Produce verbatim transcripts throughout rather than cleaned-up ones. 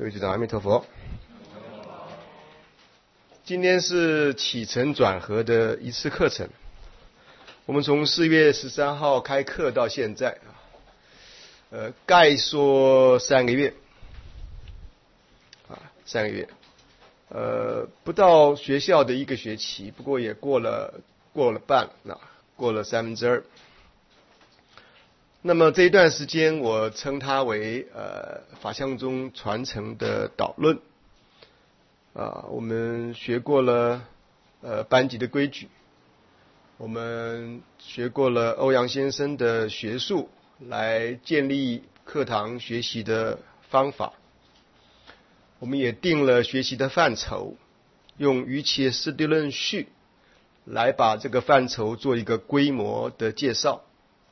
各位学长，阿弥陀佛。今天是起承转合的一次课程。我们从四月十三号开课到现在啊，呃，概说三个月，啊，三个月，呃，不到学校的一个学期，不过也过了过了半，那过了三分之二。那么这一段时间，我称它为呃法相宗传承的导论。啊，我们学过了呃班级的规矩，我们学过了欧阳先生的学术，来建立课堂学习的方法。我们也定了学习的范畴，用瑜伽师地论序来把这个范畴做一个规模的介绍。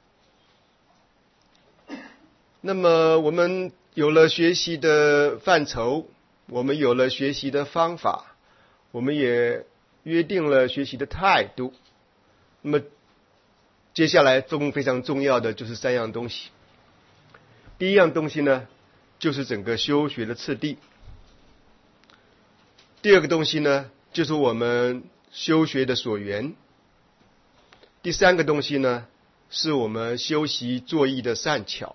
那么我们有了学习的范畴，我们有了学习的方法，我们也约定了学习的态度。那么接下来中非常重要的就是三样东西。第一样东西呢，就是整个修学的次第。第二个东西呢，就是我们修学的所缘。第三个东西呢，是我们修习作意的善巧。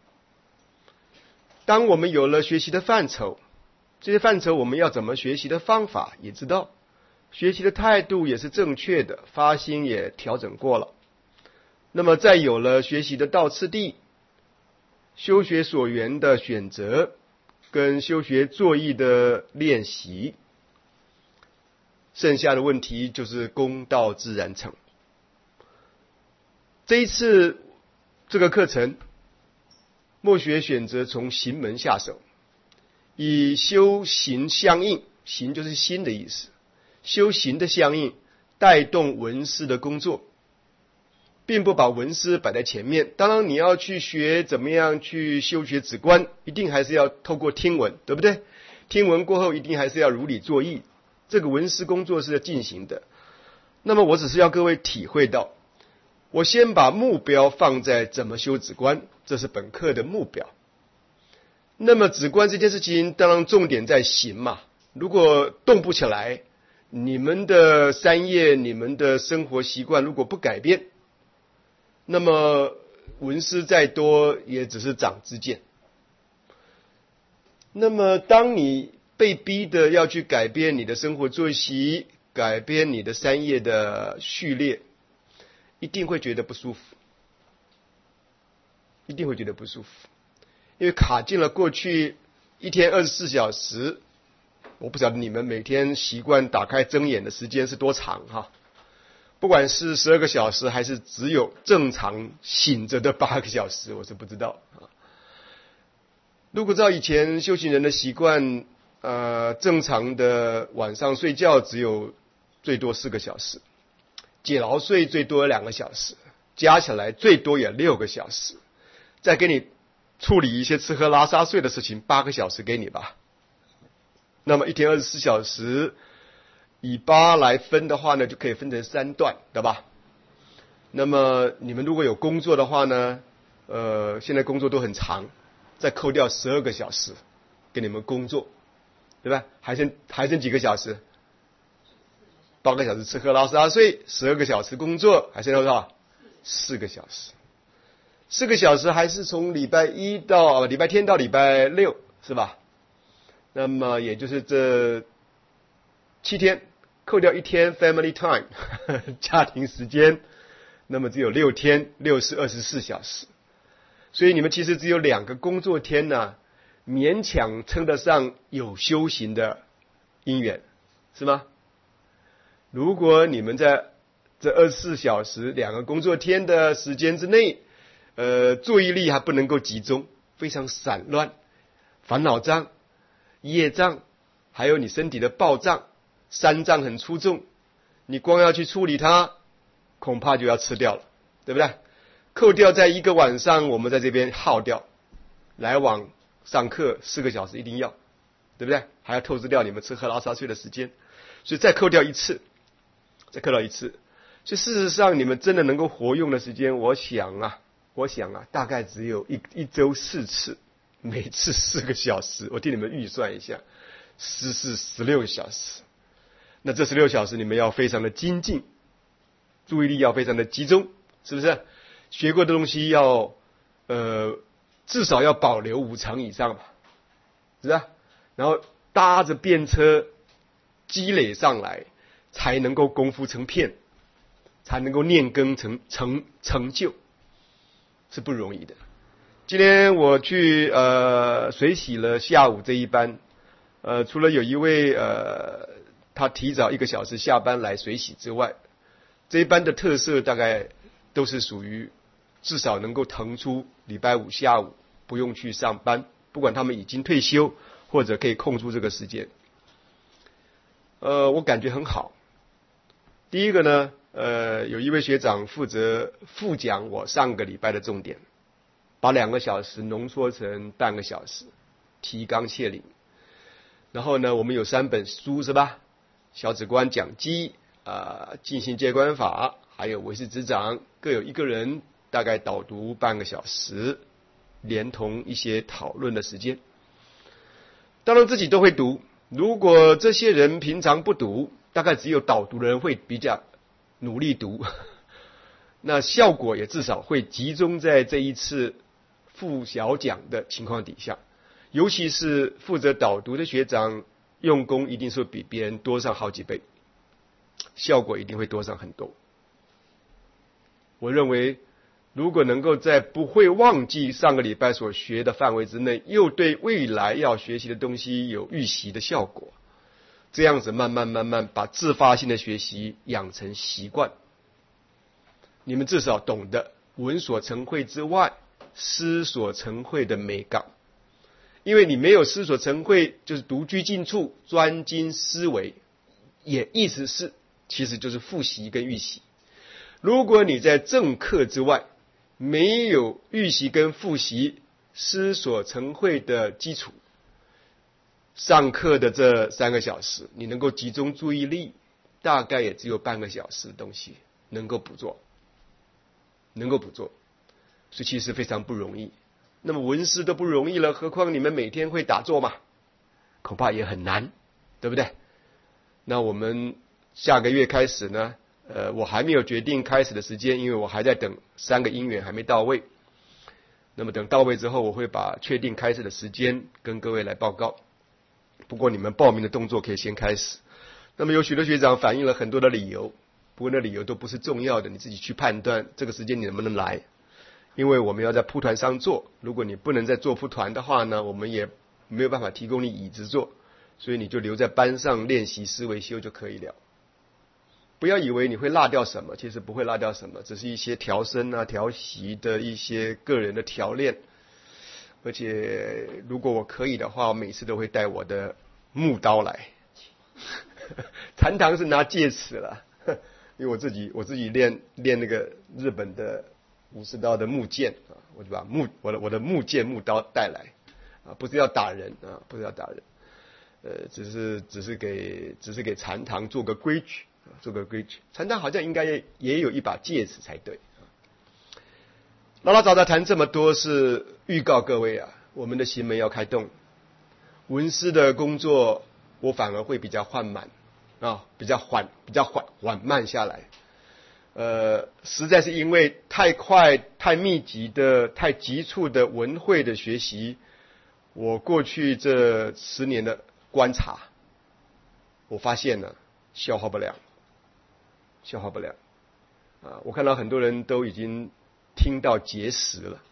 当我们有了学习的范畴，这些范畴我们要怎么学习的方法也知道，学习的态度也是正确的，发心也调整过了。那么再有了学习的道次第，修学所缘的选择，跟修学作意的练习，剩下的问题就是功道自然成。这一次这个课程，墨学选择从行门下手，以修行相应，行就是心的意思，修行的相应带动闻思的工作，并不把闻思摆在前面。当然你要去学怎么样去修学止观，一定还是要透过听闻，对不对？听闻过后一定还是要如理作意，这个闻思工作是要进行的。那么我只是要各位体会到，我先把目标放在怎么修止观，这是本课的目标。那么止观这件事情当然重点在行嘛，如果动不起来，你们的三业，你们的生活习惯如果不改变，那么闻思再多也只是长知见。那么当你被逼的要去改变你的生活作息，改变你的三业的序列，一定会觉得不舒服，一定会觉得不舒服，因为卡进了过去一天二十四小时，我不晓得你们每天习惯打开睁眼的时间是多长哈，不管是十二个小时还是只有正常醒着的八个小时，我是不知道啊。如果照以前修行人的习惯，呃，正常的晚上睡觉只有最多四个小时。解劳睡最多两个小时，加起来最多也六个小时，再给你处理一些吃喝拉撒睡的事情，八个小时给你吧。那么一天二十四小时，以八来分的话呢，就可以分成三段，对吧？那么你们如果有工作的话呢，呃，现在工作都很长，再扣掉十二个小时给你们工作，对吧？还剩还剩几个小时？八个小时吃喝拉撒睡，十二个小时工作，还剩多少？四个小时。四个小时还是从礼拜一到礼拜天到礼拜六，是吧？那么也就是这七天，扣掉一天 family time 家庭时间，那么只有六天，六是二十四小时。所以你们其实只有两个工作天呢，勉强称得上有修行的因缘，是吗？如果你们在这二十四小时两个工作天的时间之内，呃，注意力还不能够集中，非常散乱，烦恼障、业障，还有你身体的报障，三障很出众，你光要去处理它，恐怕就要吃掉了，对不对？扣掉在一个晚上，我们在这边耗掉，来往上课四个小时一定要，对不对？还要透支掉你们吃喝拉撒睡的时间，所以再扣掉一次。再扣掉一次，所以事实上你们真的能够活用的时间，我想啊，我想啊，大概只有一一周四次， 每次四个小时，我替你们预算一下，十是十六个小时。那这十六小时你们要非常的精进，注意力要非常的集中，是不是？学过的东西要呃至少要保留五成以上吧，是不是？然后搭着便车积累上来，才能够功夫成片，才能够练根成成成就，是不容易的。今天我去呃水洗了下午这一班，呃除了有一位呃他提早一个小时下班来水洗之外，这一班的特色大概都是属于至少能够腾出礼拜五下午不用去上班，不管他们已经退休或者可以空出这个时间。呃我感觉很好。第一个呢，呃有一位学长负责复讲我上个礼拜的重点，把两个小时浓缩成半个小时，提纲挈领。然后呢，我们有三本书是吧？小止观讲机、啊进行接观法，还有唯识执掌，各有一个人大概导读半个小时，连同一些讨论的时间。当然自己都会读，如果这些人平常不读，大概只有导读的人会比较努力读，那效果也至少会集中在这一次副小讲的情况底下，尤其是负责导读的学长，用功一定是比别人多上好几倍，效果一定会多上很多。我认为如果能够在不会忘记上个礼拜所学的范围之内，又对未来要学习的东西有预习的效果，这样子慢慢慢慢把自发性的学习养成习惯，你们至少懂得闻所成慧之外，思所成慧的美感。因为你没有思所成慧，就是独居静处，专精思维，也意思是其实就是复习跟预习。如果你在正课之外没有预习跟复习思所成慧的基础，上课的这三个小时你能够集中注意力，大概也只有半个小时的东西能够捕捉能够捕捉所以其实非常不容易。那么文思都不容易了，何况你们每天会打坐嘛，恐怕也很难，对不对？那我们下个月开始呢，呃，我还没有决定开始的时间，因为我还在等三个因缘还没到位。那么等到位之后，我会把确定开始的时间跟各位来报告。不过你们报名的动作可以先开始。那么有许多学长反映了很多的理由，不过那理由都不是重要的，你自己去判断这个时间你能不能来。因为我们要在铺团上做，如果你不能再做铺团的话呢，我们也没有办法提供你椅子坐，所以你就留在班上练习思维修就可以了。不要以为你会落掉什么，其实不会落掉什么，只是一些调身啊调息的一些个人的调练。而且如果我可以的话，我每次都会带我的木刀来禅堂是拿戒尺了，因为我自己我自己练练那个日本的武士刀的木剑啊，我就把木我的我的木剑木刀带来啊，不是要打人啊，不是要打人，呃，只是只是给只是给禅堂做个规矩，做个规矩。禅堂好像应该也也有一把戒尺才对。老老早早谈这么多，是预告各位啊，我们的行门要开动。文思的工作，我反而会比较缓慢啊，比较缓比较缓缓慢下来。呃，实在是因为太快、太密集的、太急促的文汇的学习，我过去这十年的观察，我发现呢，消化不良，消化不良啊！我看到很多人都已经听到结石了，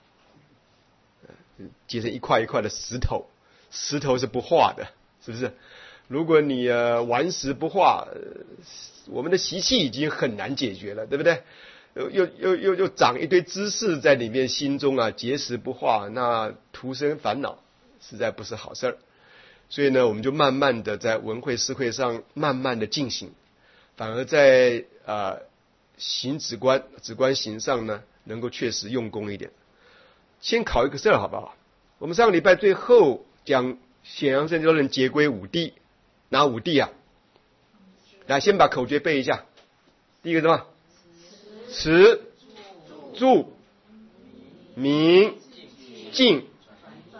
结成一块一块的石头，石头是不化的，是不是？如果你呃顽石不化，呃我们的习气已经很难解决了，对不对？又又又又又长一堆知识在里面，心中啊结石不化，那徒生烦恼，实在不是好事儿。所以呢，我们就慢慢的在文会思会上慢慢的进行，反而在呃行止观止观行上呢，能够确实用功一点。先考一个事儿好不好？我们上个礼拜最后讲显阳圣教人结归五谛，哪五谛啊？来，先把口诀背一下。第一个什么？持、住、明、静、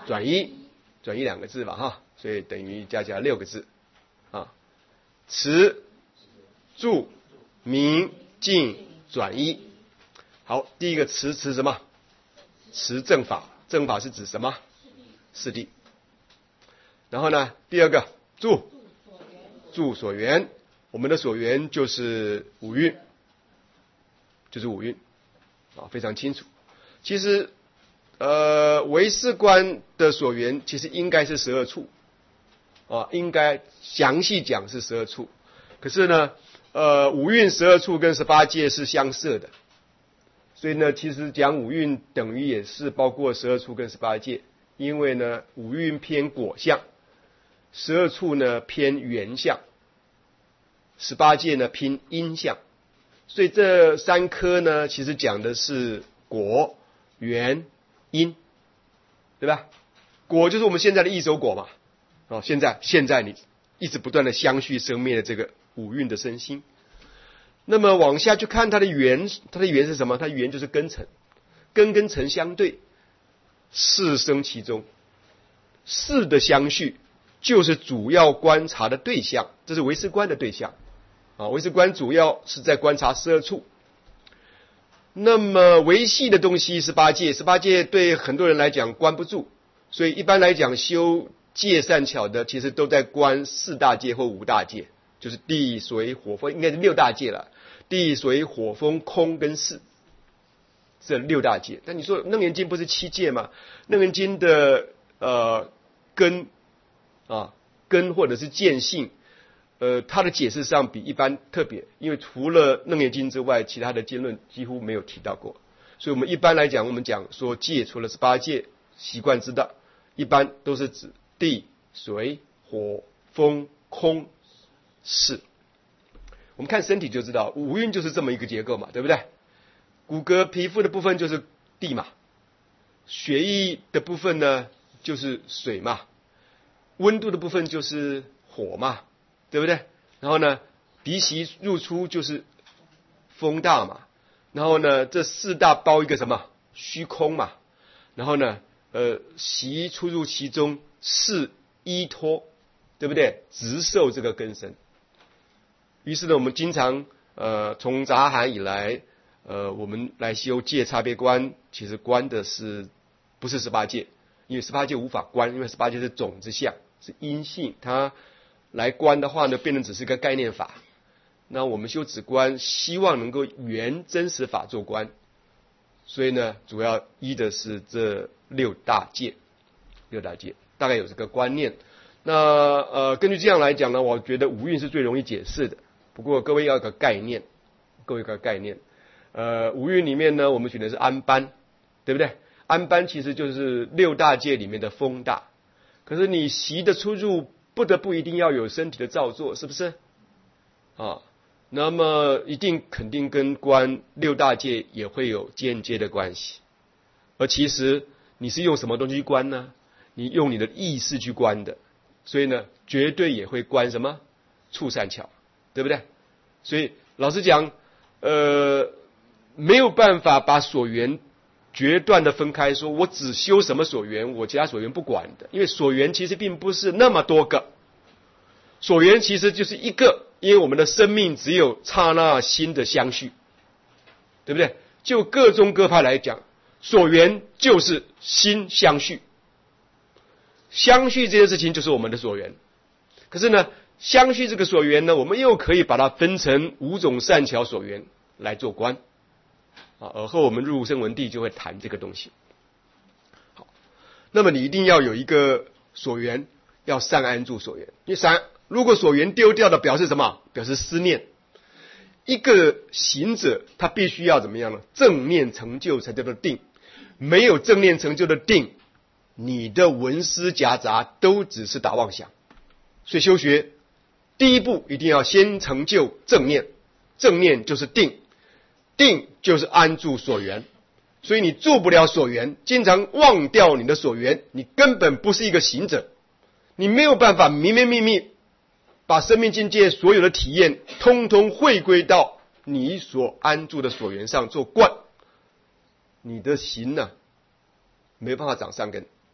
转一，转一两个字吧哈，所以等于加起来六个字啊。持、住、明、净、转一。好，第一个持持什么？持正法，正法是指什么？四谛。然后呢，第二个住，住所缘，我们的所缘就是五蕴，就是五蕴啊，非常清楚。其实，呃，唯识观的所缘其实应该是十二处啊，应该详细讲是十二处。可是呢，呃，五蕴十二处跟十八界是相摄的，所以呢，其实讲五蕴等于也是包括十二处跟十八界，因为呢，五蕴偏果相，十二处呢偏缘相，十八界呢偏因相，所以这三科呢，其实讲的是果、缘、因，对吧？果就是我们现在的异熟果嘛，哦，现在现在你一直不断的相续生灭的这个五蕴的身心。那么往下去看它的缘，它的缘是什么？它的缘就是根尘，根跟尘相对，事生其中，事的相续就是主要观察的对象，这是唯识观的对象啊。唯识观主要是在观察十二处。那么维系的东西十八界，十八界对很多人来讲关不住，所以一般来讲修界善巧的，其实都在观四大界或五大界，就是地水火风，应该是六大界了。地水火风空跟识，这六大界。但你说楞严经不是七界吗？楞严经的呃根啊根或者是见性，呃它的解释上比一般特别，因为除了楞严经之外，其他的经论几乎没有提到过。所以我们一般来讲，我们讲说界除了十八界，习惯知道，一般都是指地水火风空识。我们看身体就知道，五蕴就是这么一个结构嘛，对不对？骨骼皮肤的部分就是地嘛，血液的部分呢就是水嘛，温度的部分就是火嘛，对不对？然后呢，鼻息入出就是风大嘛，然后呢，这四大包一个什么虚空嘛，然后呢，呃，息出入其中是依托，对不对？直受这个根身。于是呢，我们经常呃从杂含以来，呃我们来修界差别观，其实观的是不是十八界？因为十八界无法观，因为十八界是种子相，是因性，它来观的话呢，变成只是个概念法。那我们修止观，希望能够圆真实法做观，所以呢，主要依的是这六大界，六大界大概有这个观念。那呃根据这样来讲呢，我觉得五蕴是最容易解释的。不过各位要有个概念，各位有个概念，呃，五蕴里面呢，我们选的是安般，对不对？安般其实就是六大界里面的风大，可是你习的出入不得不一定要有身体的造作，是不是？啊，那么一定肯定跟观六大界也会有间接的关系。而其实你是用什么东西观呢？你用你的意识去观的，所以呢，绝对也会观什么处善巧。对不对？所以老实讲，呃，没有办法把所缘决断的分开，说我只修什么所缘，我其他所缘不管的，因为所缘其实并不是那么多个，所缘其实就是一个，因为我们的生命只有刹那心的相续，对不对？就各宗各派来讲，所缘就是心相续，相续这件事情就是我们的所缘。可是呢，相续这个所缘呢，我们又可以把它分成五种善巧所缘来做观啊。而后我们入声闻地就会谈这个东西。好，那么你一定要有一个所缘，要善安住所缘。因为善，如果所缘丢掉的，表示什么？表示思念。一个行者，他必须要怎么样呢？正念成就才叫做定。没有正念成就的定，你的文思夹杂都只是打妄想。所以修学第一步一定要先成就正念，正念就是定，定就是安住所缘。所以你住不了所缘，经常忘掉你的所缘，你根本不是一个行者，你没有办法明明密密把生命境界所有的体验通通汇归到你所安住的所缘上做观，你的行呢、啊、没办法长善根。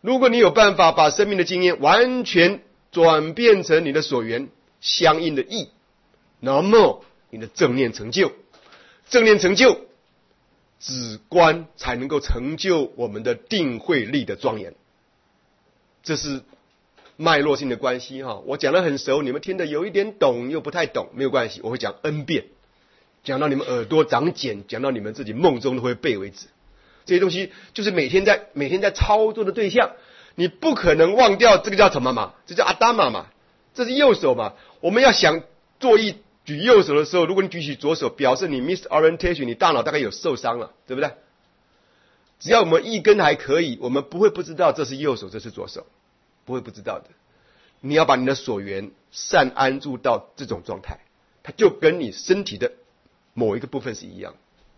如果你有办法把生命的经验完全转变成你的所缘相应的义，那么你的正念成就，正念成就，止观才能够成就我们的定慧力的庄严。这是脉络性的关系哈，我讲得很熟，你们听得有一点懂又不太懂，没有关系，我会讲 N 遍，讲到你们耳朵长茧，讲到你们自己梦中都会背为止。这些东西就是每天在每天在操作的对象，你不可能忘掉这个叫什么嘛？这叫阿达玛嘛，这是右手嘛。我们要想做一举右手的时候，如果你举起左手，表示你 miss orientation， 你大脑大概有受伤了，对不对？只要我们一根还可以，我们不会不知道这是右手，这是左手，不会不知道的。你要把你的所缘善安住到这种状态，它就跟你身体的某一个部分是一样，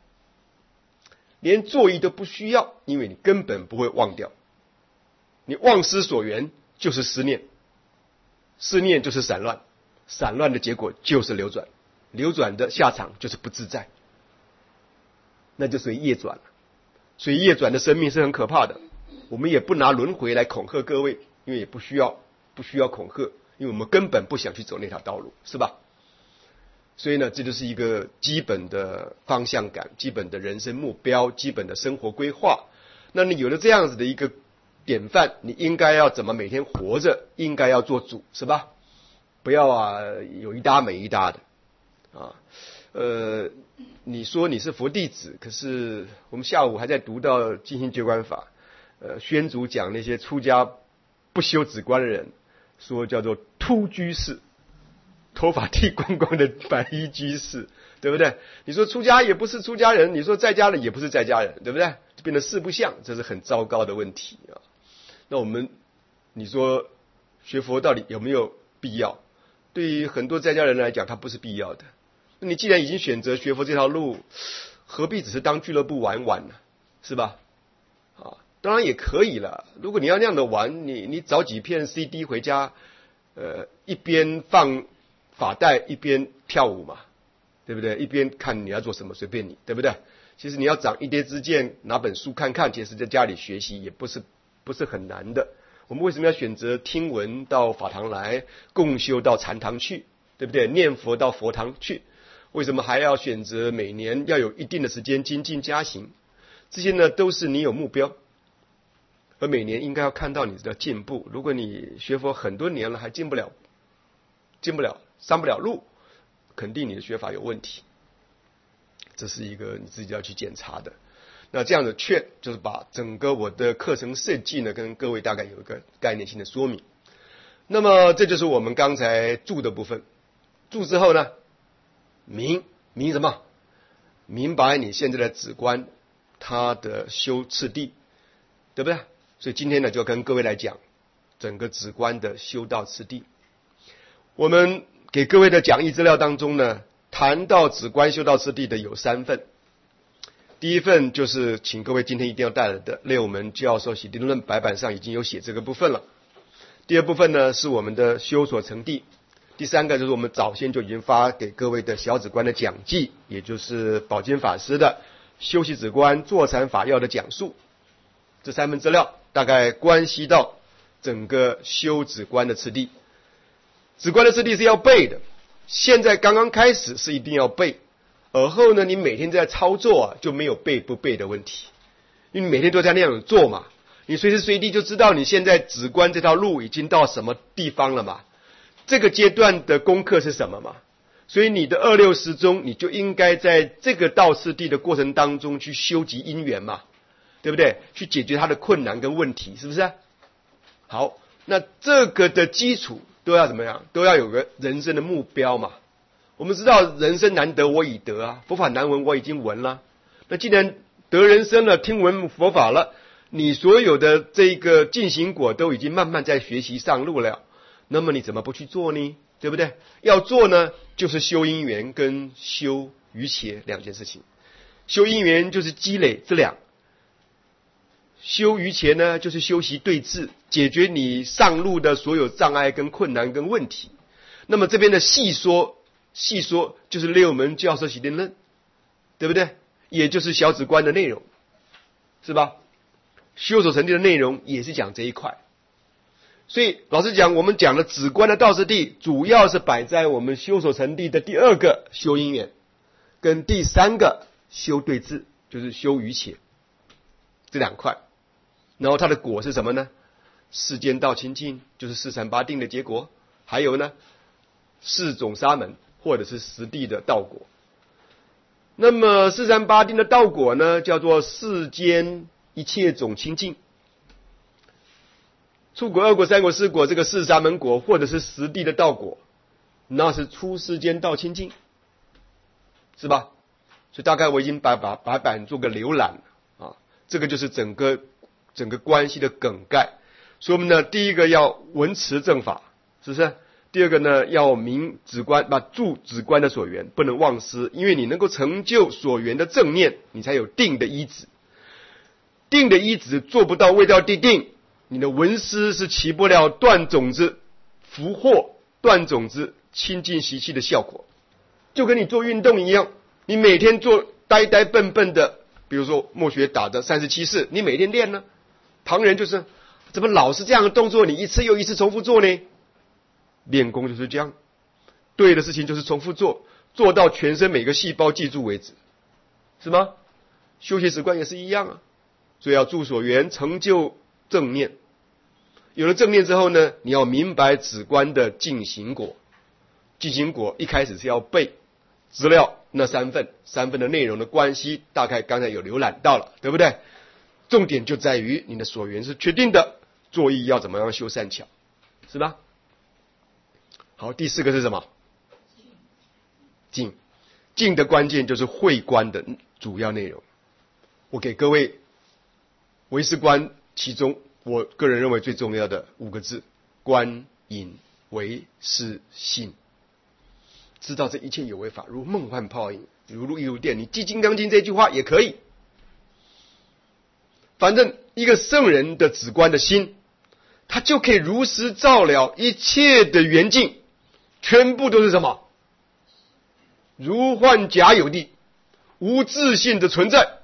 连坐意都不需要，因为你根本不会忘掉。你忘失所缘就是思念，思念就是散乱，散乱的结果就是流转，流转的下场就是不自在，那就属于业转了。所以业转的生命是很可怕的，我们也不拿轮回来恐吓各位，因为也不需要不需要恐吓，因为我们根本不想去走那条道路，是吧？所以呢，这就是一个基本的方向感，基本的人生目标，基本的生活规划。那你有了这样子的一个典范，你应该要怎么每天活着，应该要做主，是吧？不要啊有一搭没一搭的啊。呃，你说你是佛弟子，可是我们下午还在读到进行觉观法，呃，宣祖讲那些出家不修止观的人，说叫做秃居士，头发剃光光的白衣居士，对不对？你说出家也不是出家人，你说在家人也不是在家人，对不对？就变得四不像，这是很糟糕的问题啊。那我们，你说学佛到底有没有必要？对于很多在家人来讲，它不是必要的。那你既然已经选择学佛这条路，何必只是当俱乐部玩玩呢？是吧？啊，当然也可以了。如果你要那样的玩，你你找几片 C D 回家，呃，一边放法带一边跳舞嘛，对不对？一边看你要做什么，随便你，对不对？其实你要长一跌之见，拿本书看看，其实在家里学习也不是不是很难的。我们为什么要选择听闻到法堂来，共修到禅堂去，对不对？念佛到佛堂去，为什么还要选择每年要有一定的时间精进加行？这些呢，都是你有目标，而每年应该要看到你的进步。如果你学佛很多年了还进不了，进不了，上不了路，肯定你的学法有问题，这是一个你自己要去检查的。那这样的劝就是把整个我的课程设计呢，跟各位大概有一个概念性的说明。那么这就是我们刚才注的部分。注之后呢，明明什么？明白你现在的止观它的修次第，对不对？所以今天呢，就跟各位来讲整个止观的修道次第。我们给各位的讲义资料当中呢，谈到止观修道次第的有三份。第一份就是请各位今天一定要带来的六门教授洗涤论白板上已经有写这个部分了。第二部分呢是我们的修所成地。第三个就是我们早先就已经发给各位的小止观的讲记，也就是宝金法师的修习止观坐禅法要的讲述。这三份资料大概关系到整个修止观的次第。止观的次第是要背的，现在刚刚开始是一定要背，而后呢，你每天在操作啊，就没有背不背的问题，因为你每天都在那样做嘛，你随时随地就知道你现在止观这条路已经到什么地方了嘛，这个阶段的功课是什么嘛，所以你的二六时中，你就应该在这个道次第的过程当中去修集因缘嘛，对不对？去解决它的困难跟问题，是不是？好，那这个的基础都要怎么样？都要有个人生的目标嘛。我们知道人生难得我已得啊，佛法难闻我已经闻了。那既然得人生了，听闻佛法了，你所有的这个进行果都已经慢慢在学习上路了，那么你怎么不去做呢？对不对？要做呢，就是修因缘跟修瑜伽两件事情。修因缘就是积累资粮，修瑜伽呢就是修习对治，解决你上路的所有障碍跟困难跟问题。那么这边的细说细说就是六门教授洗涤论，对不对？也就是小止观的内容，是吧？ 修守成谛的内容也是讲这一块。所以老实讲，我们讲的止观的道次第，主要是摆在我们修守成谛的第二个修因缘，跟第三个修对治，就是修于且这两块。然后它的果是什么呢？世间道清净，就是四禅八定的结果。还有呢，四种沙门或者是实地的道果。那么四禅八定的道果呢，叫做世间一切种清净。初果、二果、三果、四果，这个四沙门果或者是实地的道果，那是出世间道清净，是吧？所以大概我已经把把把版做个浏览啊，这个就是整个整个关系的梗概。所以我们呢，第一个要闻持正法，是不是？第二个呢，要明止观，把住止观的所缘，不能忘失，因为你能够成就所缘的正念，你才有定的依止。定的依止做不到未到地定，你的闻思是起不了断种子、俘获断种子、清净习气的效果。就跟你做运动一样，你每天做呆呆笨笨的，比如说默学打的三十七式，你每天练呢，旁人就是怎么老是这样的动作，你一次又一次重复做呢？练功就是这样，对的事情就是重复做，做到全身每个细胞记住为止，是吗？修习止观也是一样啊，所以要住所缘，成就正念。有了正念之后呢，你要明白止观的进行果。进行果一开始是要背资料，那三份三份的内容的关系，大概刚才有浏览到了，对不对？重点就在于你的所缘是确定的，作意要怎么样修善巧，是吧？好，第四个是什么？静。静的关键就是会观的主要内容。我给各位唯识观其中我个人认为最重要的五个字：观隐唯识信。知道这一切有为法如梦幻泡影，如露亦如电。你记《金刚经》这句话也可以。反正一个圣人的止观的心，他就可以如实照了一切的缘境，全部都是什么？如幻假有地，无自性的存在。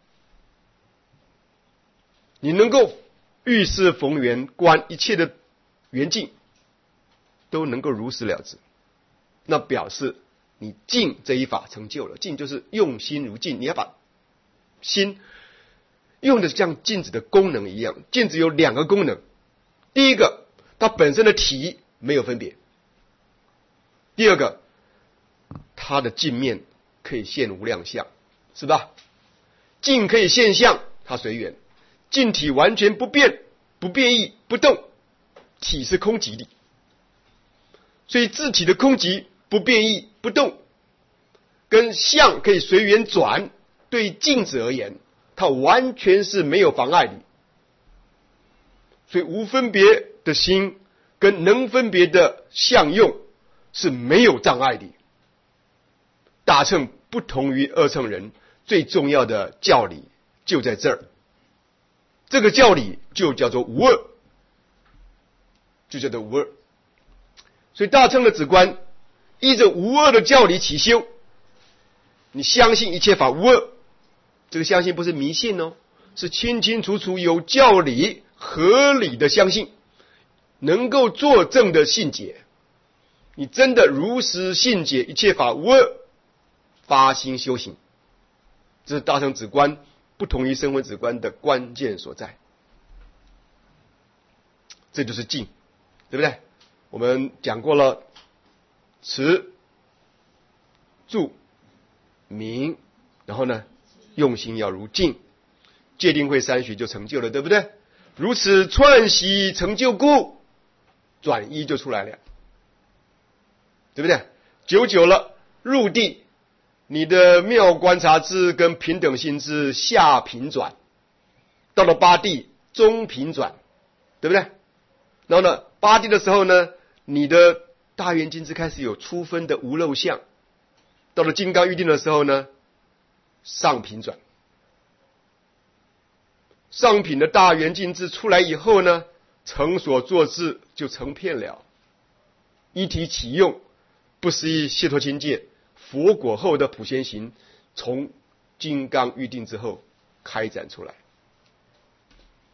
你能够遇事逢缘，观一切的缘境，都能够如实了知，那表示你静这一法成就了。静就是用心如镜，你要把心用的像镜子的功能一样。镜子有两个功能，第一个，它本身的体没有分别；第二个，它的镜面可以现无量相，是吧？镜可以现象，它随缘；镜体完全不变、不变异、不动，体是空寂的。所以自体的空寂、不变异、不动，跟相可以随缘转，对镜子而言，它完全是没有妨碍的。所以无分别的心跟能分别的相用是没有障碍的。大乘不同于二乘人最重要的教理就在这儿，这个教理就叫做无二，就叫做无二。所以大乘的止观依着无二的教理起修，你相信一切法无二，这个相信不是迷信哦，是清清楚楚有教理合理的相信，能够作证的信解。你真的如实信解一切法无二，发心修行，这是大乘止观不同于声闻止观的关键所在。这就是静，对不对？我们讲过了持、住、明，然后呢，用心要如静，戒定慧三学就成就了，对不对？如此串习成就故，转依就出来了，对不对？久久了入地，你的妙观察智跟平等心智下平转，到了八地中平转，对不对？然后呢，八地的时候呢，你的大圆镜智开始有初分的无漏相，到了金刚预定的时候呢，上平转。上品的大圆镜智出来以后呢，成所作智就成片了，一体启用，不思议解脱境界，佛果后的普贤行，从金刚预定之后开展出来。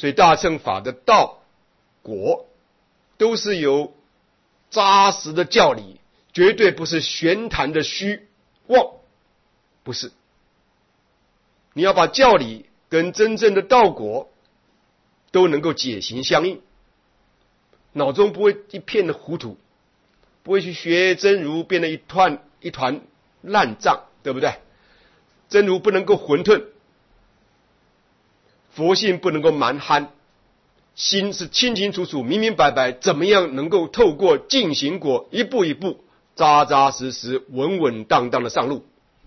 所以大乘法的道果都是由扎实的教理，绝对不是玄谈的虚妄，不是。你要把教理跟真正的道果都能够解行相应，脑中不会一片的糊涂，不会去学真如变得一团一团烂账，对不对？真如不能够混沌，佛性不能够蛮憨，心是清清楚楚明明白白，怎么样能够透过进行果一步一步扎扎实实稳稳当当的上路。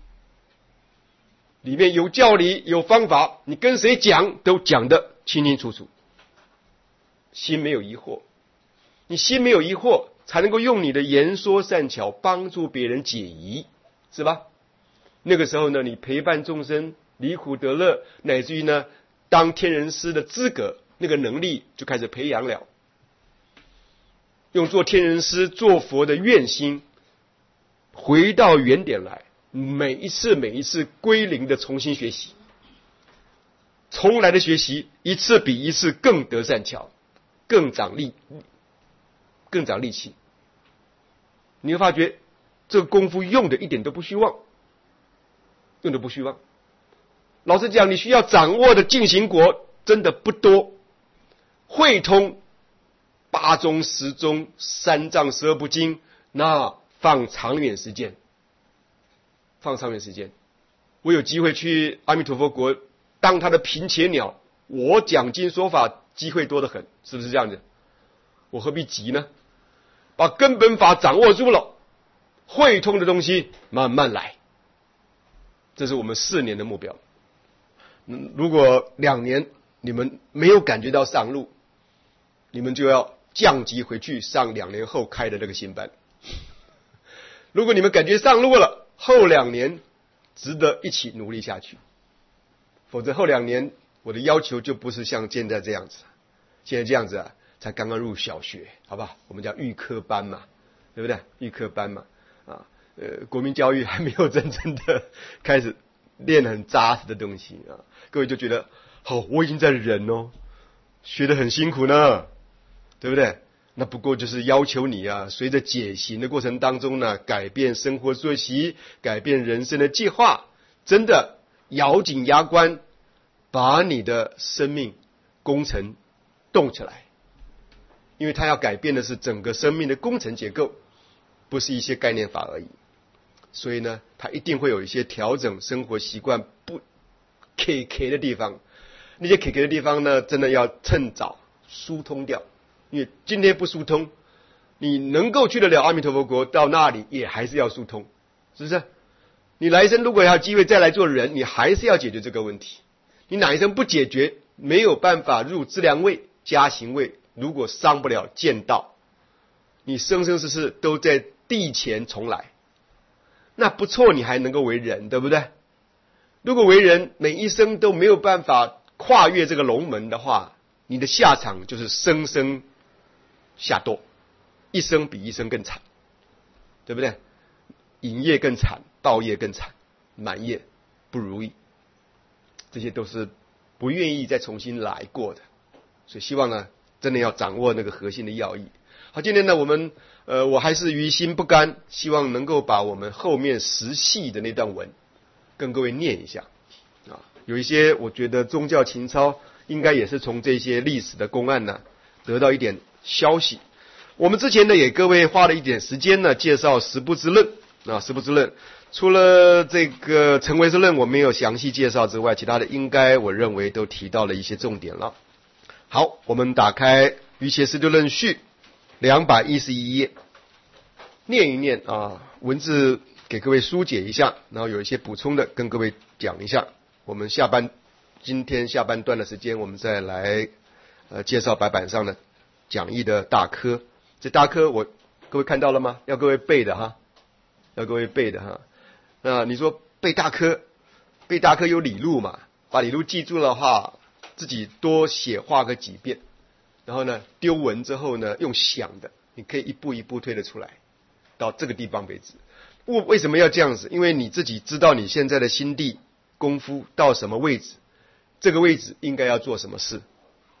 里面有教理有方法，你跟谁讲都讲得清清楚楚，心没有疑惑。你心没有疑惑，才能够用你的言说善巧帮助别人解疑，是吧？那个时候呢，你陪伴众生离苦得乐，乃至于呢当天人师的资格，那个能力就开始培养了。用做天人师做佛的愿心回到原点来，每一次每一次归零的重新学习，从来的学习一次比一次更得善巧，更长力更长力气。你会发觉这个功夫用的一点都不虚妄，用的不虚妄。老实讲，你需要掌握的进行果真的不多，会通八宗十宗三藏十二部经，那放长远时间，放长远时间。我有机会去阿弥陀佛国当他的频伽鸟，我讲经说法机会多得很，是不是这样子？我何必急呢？把根本法掌握住了，会通的东西慢慢来，这是我们四年的目标。嗯，如果两年你们没有感觉到上路，你们就要降级回去上两年后开的那个新班。如果你们感觉上路了，后两年值得一起努力下去，否则后两年我的要求就不是像现在这样子。现在这样子啊，才刚刚入小学，好吧？我们叫预科班嘛，对不对？预科班嘛，啊，呃，国民教育还没有真正的开始练很扎实的东西啊。各位就觉得，好、哦，我已经在忍哦，学得很辛苦呢，对不对？那不过就是要求你啊，随着解行的过程当中呢，改变生活作息，改变人生的计划，真的咬紧牙关，把你的生命工程动起来。因为它要改变的是整个生命的工程结构，不是一些概念法而已。所以呢，它一定会有一些调整生活习惯不 K K 的地方，那些 K K 的地方呢，真的要趁早疏通掉。因为今天不疏通，你能够去得了阿弥陀佛国，到那里也还是要疏通，是不是？你来生如果要机会再来做人，你还是要解决这个问题。你哪一生不解决，没有办法入资粮位、加行位，如果伤不了见道，你生生世世都在地前重来，那不错，你还能够为人，对不对？如果为人每一生都没有办法跨越这个龙门的话，你的下场就是生生下堕，一生比一生更惨，对不对？引业更惨，报业更惨，满业不如意，这些都是不愿意再重新来过的。所以希望呢，真的要掌握那个核心的要义。好，今天呢，我们呃，我还是于心不甘，希望能够把我们后面十系的那段文跟各位念一下啊。有一些我觉得宗教情操应该也是从这些历史的公案呢得到一点消息。我们之前呢也各位花了一点时间呢介绍十部之论啊，十部之论除了这个成唯识论我没有详细介绍之外，其他的应该我认为都提到了一些重点了。好，我们打开瑜伽师地论序两百一十一页，念一念啊，文字给各位疏解一下，然后有一些补充的跟各位讲一下。我们下半今天下半段的时间，我们再来呃介绍白板上的讲义的大科。这大科我各位看到了吗？要各位背的哈，要各位背的哈。那你说背大科，背大科有理路嘛？把理路记住了哈，自己多写画个几遍，然后呢丢文之后呢用想的，你可以一步一步推得出来，到这个地方为止。为为什么要这样子？因为你自己知道你现在的心地功夫到什么位置，这个位置应该要做什么事，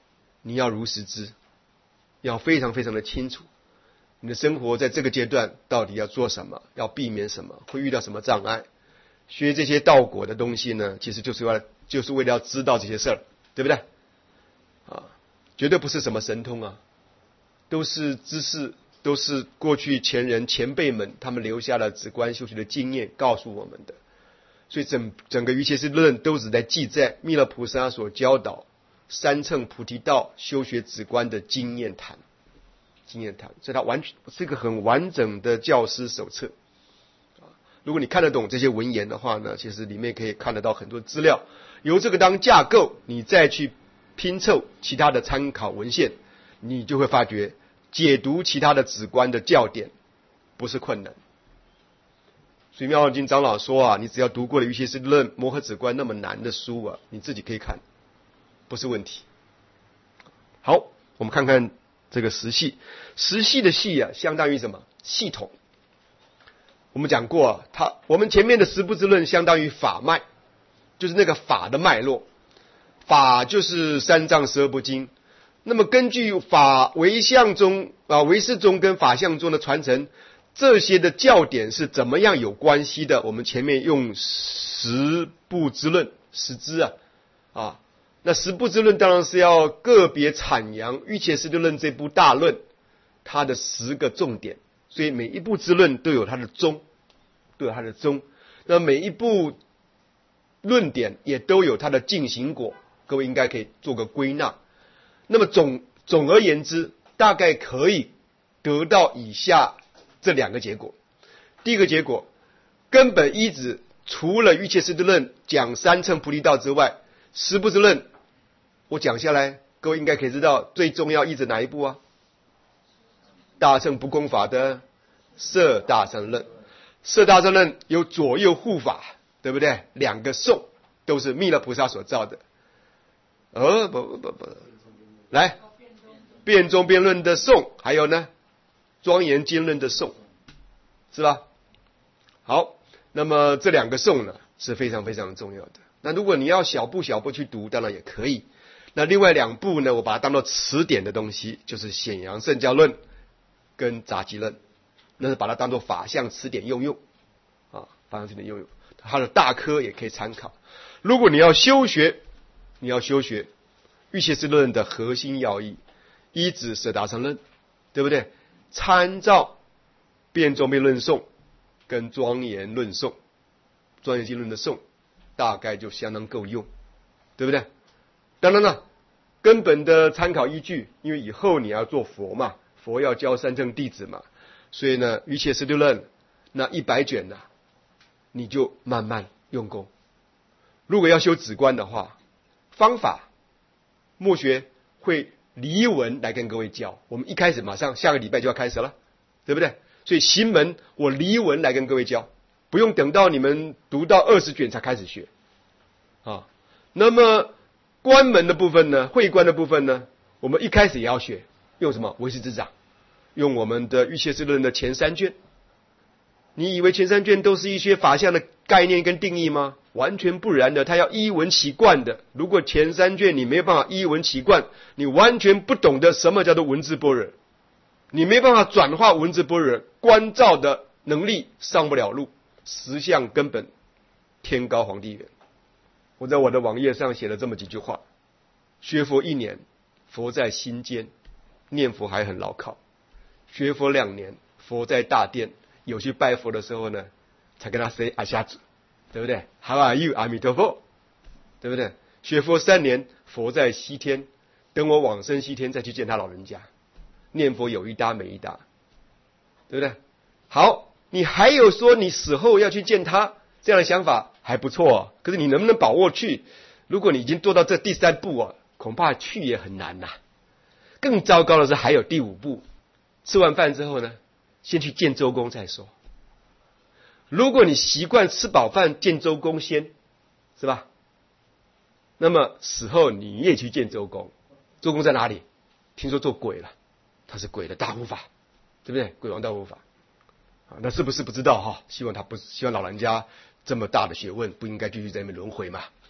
你要如实知，要非常非常的清楚，你的生活在这个阶段到底要做什么，要避免什么，会遇到什么障碍。学这些道果的东西呢，其实就是为了就是为了要知道这些事儿，对不对？啊，绝对不是什么神通啊，都是知识，都是过去前人前辈们他们留下了止观修学的经验告诉我们的。所以整整个瑜伽师论都是在记载弥勒菩萨所教导三乘菩提道修学止观的经验谈，经验谈，所以它完全是一个很完整的教师手册。如果你看得懂这些文言的话呢，其实里面可以看得到很多资料，由这个当架构，你再去拼凑其他的参考文献，你就会发觉解读其他的止观的教典不是困难。所以妙望经长老说啊，你只要读过了瑜伽师论、摩诃止观那么难的书啊，你自己可以看，不是问题。好，我们看看这个实系，实系的系啊，相当于什么？系统。我们讲过啊，它我们前面的十部之论相当于法脉，就是那个法的脉络。法就是三藏十二部经，那么根据法唯相宗啊、唯识宗跟法相宗的传承，这些的教典是怎么样有关系的？我们前面用十部之论，十支啊，啊，那十部之论当然是要个别阐扬瑜伽师地论这部大论，它的十个重点，所以每一部之论都有它的宗，都有它的宗，那每一部论点也都有它的进行果，各位应该可以做个归纳。那么总总而言之，大概可以得到以下这两个结果。第一个结果，根本一指除了瑜伽师地论讲三乘菩提道之外，十部之论我讲下来，各位应该可以知道最重要一指哪一部啊？大乘不空法的摄大乘论。摄大乘论有左右护法，对不对？两个颂都是弥勒菩萨所造的。呃，不不不不，来，辩中辩论的颂，还有呢，庄严经论的颂，是吧？好，那么这两个颂呢是非常非常重要的。那如果你要小步小步去读，当然也可以。那另外两部呢，我把它当作词典的东西，就是显扬圣教论跟杂集论，那是把它当作法相词典用用啊，法相词典用用，它的大科也可以参考。如果你要修学，你要修学瑜伽师论的核心要义，一指摄大乘论，对不对？参照辩中辩论颂跟庄严论颂、庄严经论的颂，大概就相当够用，对不对？当然了，根本的参考依据，因为以后你要做佛嘛，佛要教三乘弟子嘛，所以呢，瑜伽师地论那一百卷呢、啊，你就慢慢用功。如果要修止观的话，方法墨学会离文来跟各位教，我们一开始马上下个礼拜就要开始了，对不对？所以行门我离文来跟各位教，不用等到你们读到二十卷才开始学啊。那么观门的部分呢，会观的部分呢，我们一开始也要学，用什么？唯识之长，用我们的瑜伽师论的前三卷。你以为前三卷都是一些法相的概念跟定义吗？完全不然的，它要依文起观的。如果前三卷你没有办法依文起观，你完全不懂得什么叫做文字般若，你没办法转化文字般若，观照的能力上不了路，实相根本天高皇帝远。我在我的网页上写了这么几句话：学佛一年，佛在心间，念佛还很牢靠；学佛两年，佛在大殿，有去拜佛的时候呢，才跟他 say 阿夏子，对不对 ？How are you， 阿弥陀佛，对不对？学佛三年，佛在西天，等我往生西天再去见他老人家。念佛有一搭没一搭，对不对？好，你还有说你死后要去见他这样的想法还不错、哦，可是你能不能把握去？如果你已经做到这第三步哦，恐怕去也很难呐、啊。更糟糕的是还有第五步，吃完饭之后呢，先去见周公再说。如果你习惯吃饱饭见周公先，是吧？那么死后你也去见周公，周公在哪里？听说做鬼了，他是鬼的大护法，对不对？鬼王大护法啊，那是不是不知道哈？希望他不希望老人家这么大的学问不应该继续在那边轮回嘛？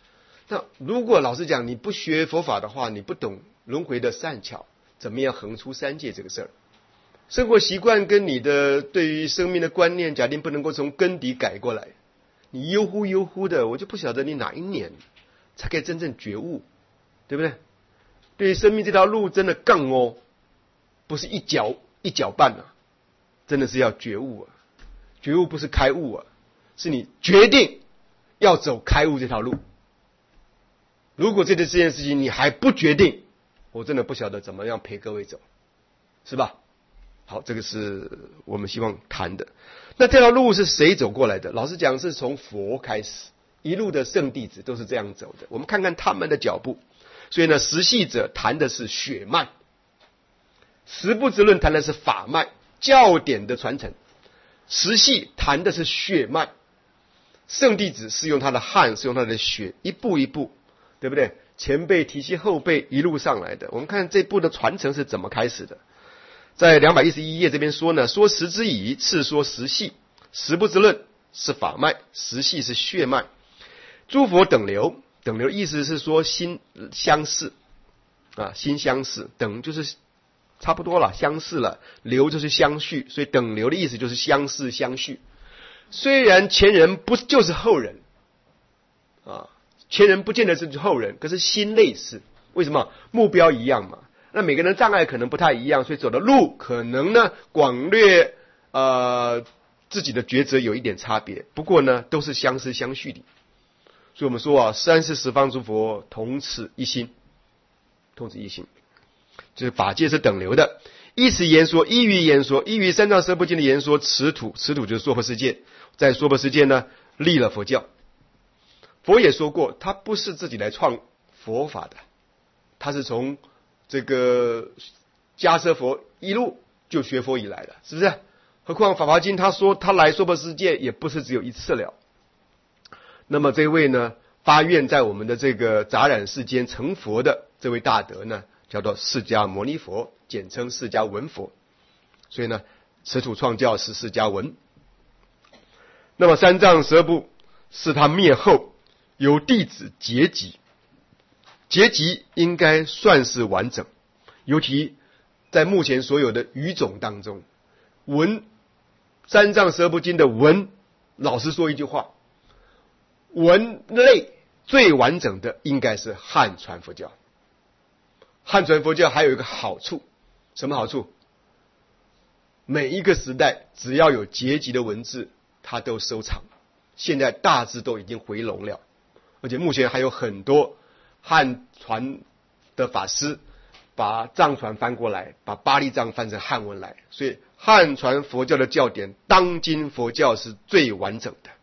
那如果老实讲，你不学佛法的话，你不懂轮回的善巧，怎么样横出三界这个事儿？生活习惯跟你的对于生命的观念，假定不能够从根底改过来，你悠忽悠忽的，我就不晓得你哪一年才可以真正觉悟，对不对？对于生命这条路真的杠哦，不是一脚一脚半啊，真的是要觉悟啊！觉悟不是开悟啊，是你决定要走开悟这条路。如果这件这件事情你还不决定，我真的不晓得怎么样陪各位走，是吧？好，这个是我们希望谈的。那这条路是谁走过来的？老实讲，是从佛开始，一路的圣弟子都是这样走的。我们看看他们的脚步。所以呢，实系者谈的是血脉，实不之论谈的是法脉，教典的传承。实系谈的是血脉，圣弟子是用他的汗，是用他的血，一步一步，对不对？前辈提携后辈，一路上来的。我们看这部的传承是怎么开始的。在两百一十一页这边说呢，说实之以，次说实系。实不之论是法脉，实系是血脉。诸佛等流，等流意思是说心相似啊，心相似，等就是差不多了，相似了，流就是相续，所以等流的意思就是相似相续。虽然前人不就是后人啊，前人不见得是后人，可是心类似，为什么？目标一样嘛。那每个人障碍可能不太一样，所以走的路可能呢广略呃自己的抉择有一点差别，不过呢都是相似相续的。所以我们说啊，三世十方诸佛同此一心，同此一心，就是法界是等流的。依此言说，依于言说，依于三藏十二部经的言说，持土，持土就是娑婆世界，在娑婆世界呢立了佛教。佛也说过，他不是自己来创佛法的，他是从这个迦叶佛一路就学佛以来的，是不是？何况《法华经》他说他来娑婆世界也不是只有一次了。那么这位呢，发愿在我们的这个杂染世间成佛的这位大德呢，叫做释迦牟尼佛，简称释迦文佛。所以呢，持土创教是释迦文。那么三藏十二部是他灭后由弟子结集，结集应该算是完整，尤其在目前所有的语种当中，文三藏十二部经的文，老实说一句话，文类最完整的应该是汉传佛教。汉传佛教还有一个好处，什么好处？每一个时代只要有结集的文字，它都收藏，现在大致都已经回笼了，而且目前还有很多汉传的法师把藏传翻过来，把巴利藏翻成汉文来，所以汉传佛教的教典，当今佛教是最完整的。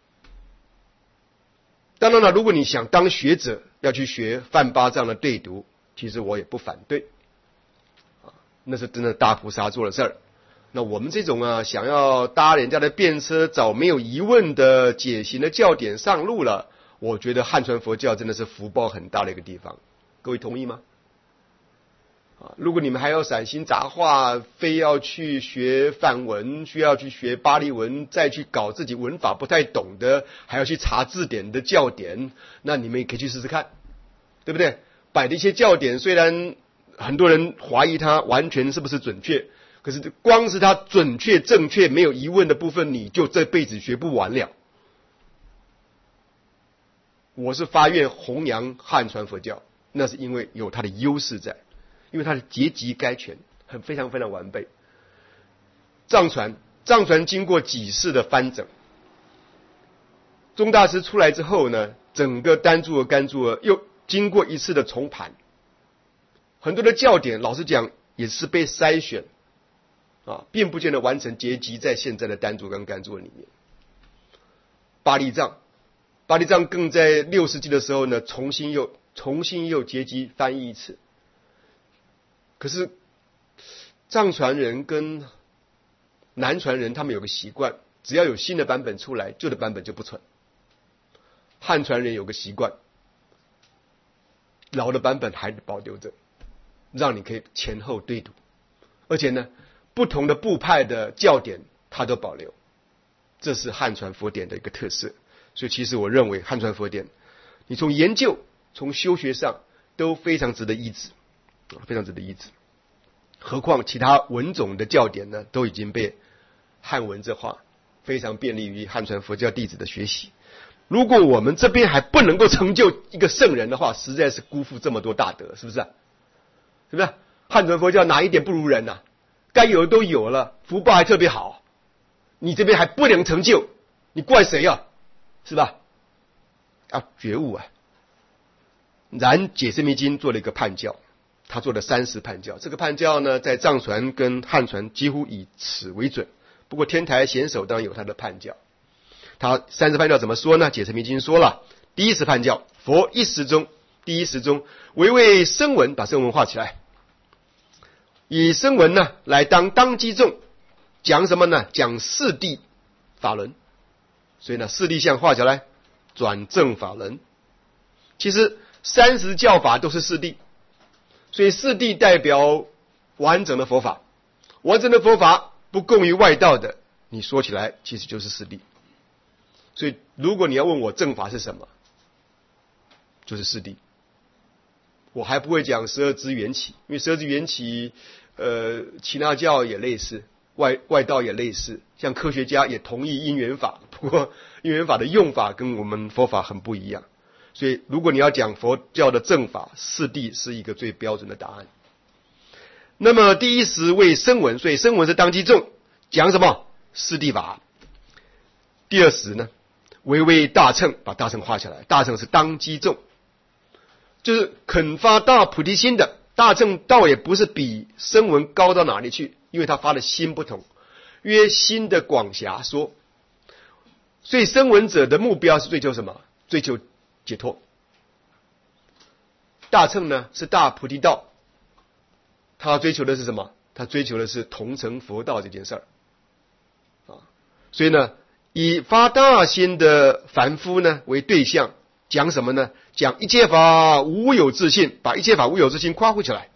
当然了，如果你想当学者，要去学范八藏的对读，其实我也不反对，啊，那是真的大菩萨做的事儿。那我们这种啊，想要搭人家的便车，找没有疑问的解行的教典上路了，我觉得汉传佛教真的是福报很大的一个地方。各位同意吗？啊，如果你们还要散心杂话，非要去学梵文，需要去学巴利文，再去搞自己文法不太懂的，还要去查字典的教典，那你们也可以去试试看，对不对？摆的一些教典，虽然很多人怀疑它完全是不是准确，可是光是它准确正确没有疑问的部分，你就这辈子学不完了。我是发愿弘扬汉传佛教，那是因为有它的优势在，因为它的结集该全，很非常非常完备。藏传藏传经过几世的翻整，宗大师出来之后呢，整个丹珠尔甘珠尔又经过一次的重盘，很多的教典老实讲也是被筛选啊，并不见得完成结集在现在的丹珠跟甘珠尔里面。巴利藏巴利藏更在六世纪的时候呢，重新又重新又结集翻译一次。可是藏传人跟南传人他们有个习惯，只要有新的版本出来，旧的版本就不存。汉传人有个习惯，老的版本还保留着，让你可以前后对读，而且呢不同的部派的教典它都保留，这是汉传佛典的一个特色。所以其实我认为汉传佛典你从研究、从修学上都非常值得依止，非常值得依止。何况其他文种的教典呢，都已经被汉文字化，非常便利于汉传佛教弟子的学习。如果我们这边还不能够成就一个圣人的话，实在是辜负这么多大德，是不是？是不是？汉传佛教哪一点不如人啊？该有的都有了，福报还特别好，你这边还不能成就，你怪谁啊？是吧？要觉悟啊！然解释密经做了一个判教，他做了三十判教。这个判教呢，在藏传跟汉传几乎以此为准。不过天台显首当然有他的判教。他三十判教怎么说呢？解释密经说了，第一十判教，佛一时中，第一时中唯为声闻，把声闻画起来，以声闻呢来当当机众，讲什么呢？讲四谛法轮。所以呢，四谛相画起来，转正法轮。其实三十教法都是四谛，所以四谛代表完整的佛法。完整的佛法不共于外道的，你说起来其实就是四谛。所以如果你要问我正法是什么，就是四谛。我还不会讲十二支缘起，因为十二支缘起呃，耆那教也类似，外外道也类似，像科学家也同意因缘法，不过因缘法的用法跟我们佛法很不一样。所以如果你要讲佛教的正法，四谛是一个最标准的答案。那么第一时为声闻，所以声闻是当机众，讲什么？四谛法。第二时呢，为为大乘，把大乘画起来，大乘是当机众，就是肯发大菩提心的。大乘倒也不是比声闻高到哪里去，因为他发的心不同，约心的广狭说。所以声闻者的目标是追求什么？追求解脱。大乘呢是大菩提道，他追求的是什么？他追求的是同成佛道这件事儿啊。所以呢，以发大心的凡夫呢为对象，讲什么呢？讲一切法无有自性，把一切法无有自性夸呼起来。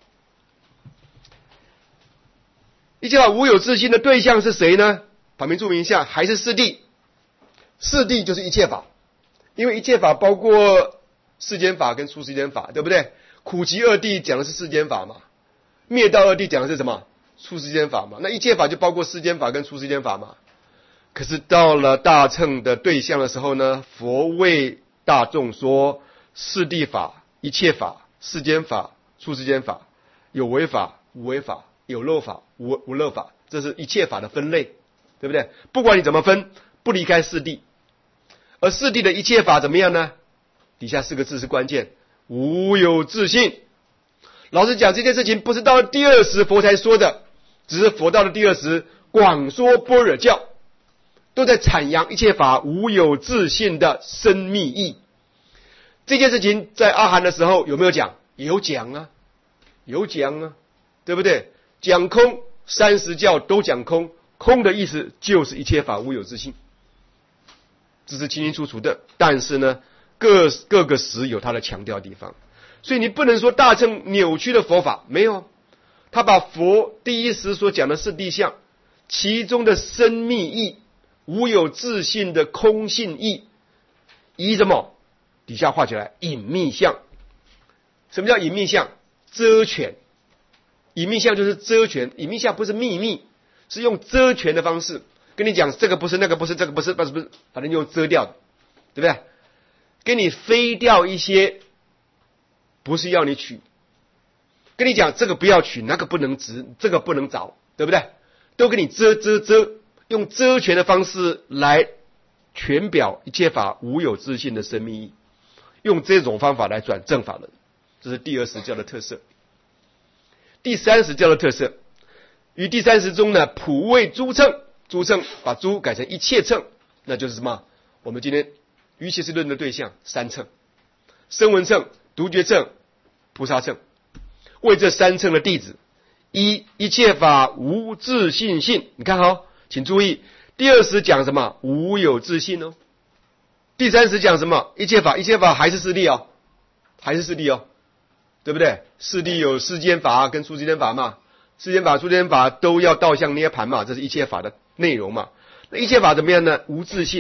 一切法无有自性的对象是谁呢？旁边注明一下，还是四谛。四谛就是一切法，因为一切法包括世间法跟出世间法，对不对？苦集二谛讲的是世间法嘛，灭道二谛讲的是什么？出世间法嘛。那一切法就包括世间法跟出世间法嘛。可是到了大乘的对象的时候呢，佛为大众说四谛法、一切法、世间法、出世间法，有为法、无为法，有漏法、无无漏法，这是一切法的分类，对不对？不管你怎么分，不离开四谛。而四谛的一切法怎么样呢？底下四个字是关键，无有自性。老实讲，这件事情不是到了第二时佛才说的，只是佛到了第二时广说般若教，都在阐扬一切法无有自性的深密义。这件事情在阿含的时候有没有讲？有讲啊，有讲啊，对不对？讲空，三十教都讲空，空的意思就是一切法无有自性，这是清清楚楚的。但是呢，各各个时有它的强调地方，所以你不能说大乘扭曲的佛法，没有。他把佛第一时所讲的四谛相，其中的深密义、无有自性的空性义，以什么？底下画起来，隐密相。什么叫隐密相？遮权。隐密相就是遮权，隐密相不是秘密，是用遮权的方式跟你讲，这个不是，那个不是，这个不是，不是不是，反正用遮掉的，对不对？给你飞掉一些，不是要你取，跟你讲这个不要取，那个不能执，这个不能找，对不对？都给你遮遮遮，用遮权的方式来全表一切法无有自性的深密义，用这种方法来转正法轮，这是第二时教的特色。第三时教的特色，于第三时中呢，普为诸乘，诸乘把诸改成一切乘，那就是什么？我们今天瑜伽师论的对象三乘：声闻乘、独觉乘、菩萨乘。为这三乘的弟子，一一切法无自性性。你看哦，请注意，第二时讲什么？无有自性哦。第三时讲什么？一切法，一切法还是四谛哦，还是四谛哦，对不对？四谛有世间法跟出世间法嘛，世间法、出世间法都要道向涅盘嘛，这是一切法的内容嘛。那一切法怎么样呢？无自性，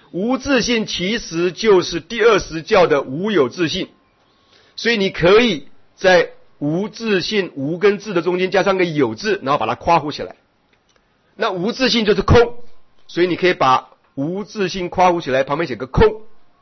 无自性其实就是第二十教的无有自性，所以你可以在无自性无跟自的中间加上个有字，然后把它括弧起来。那无自性就是空，所以你可以把无自性括弧起来，旁边写个空。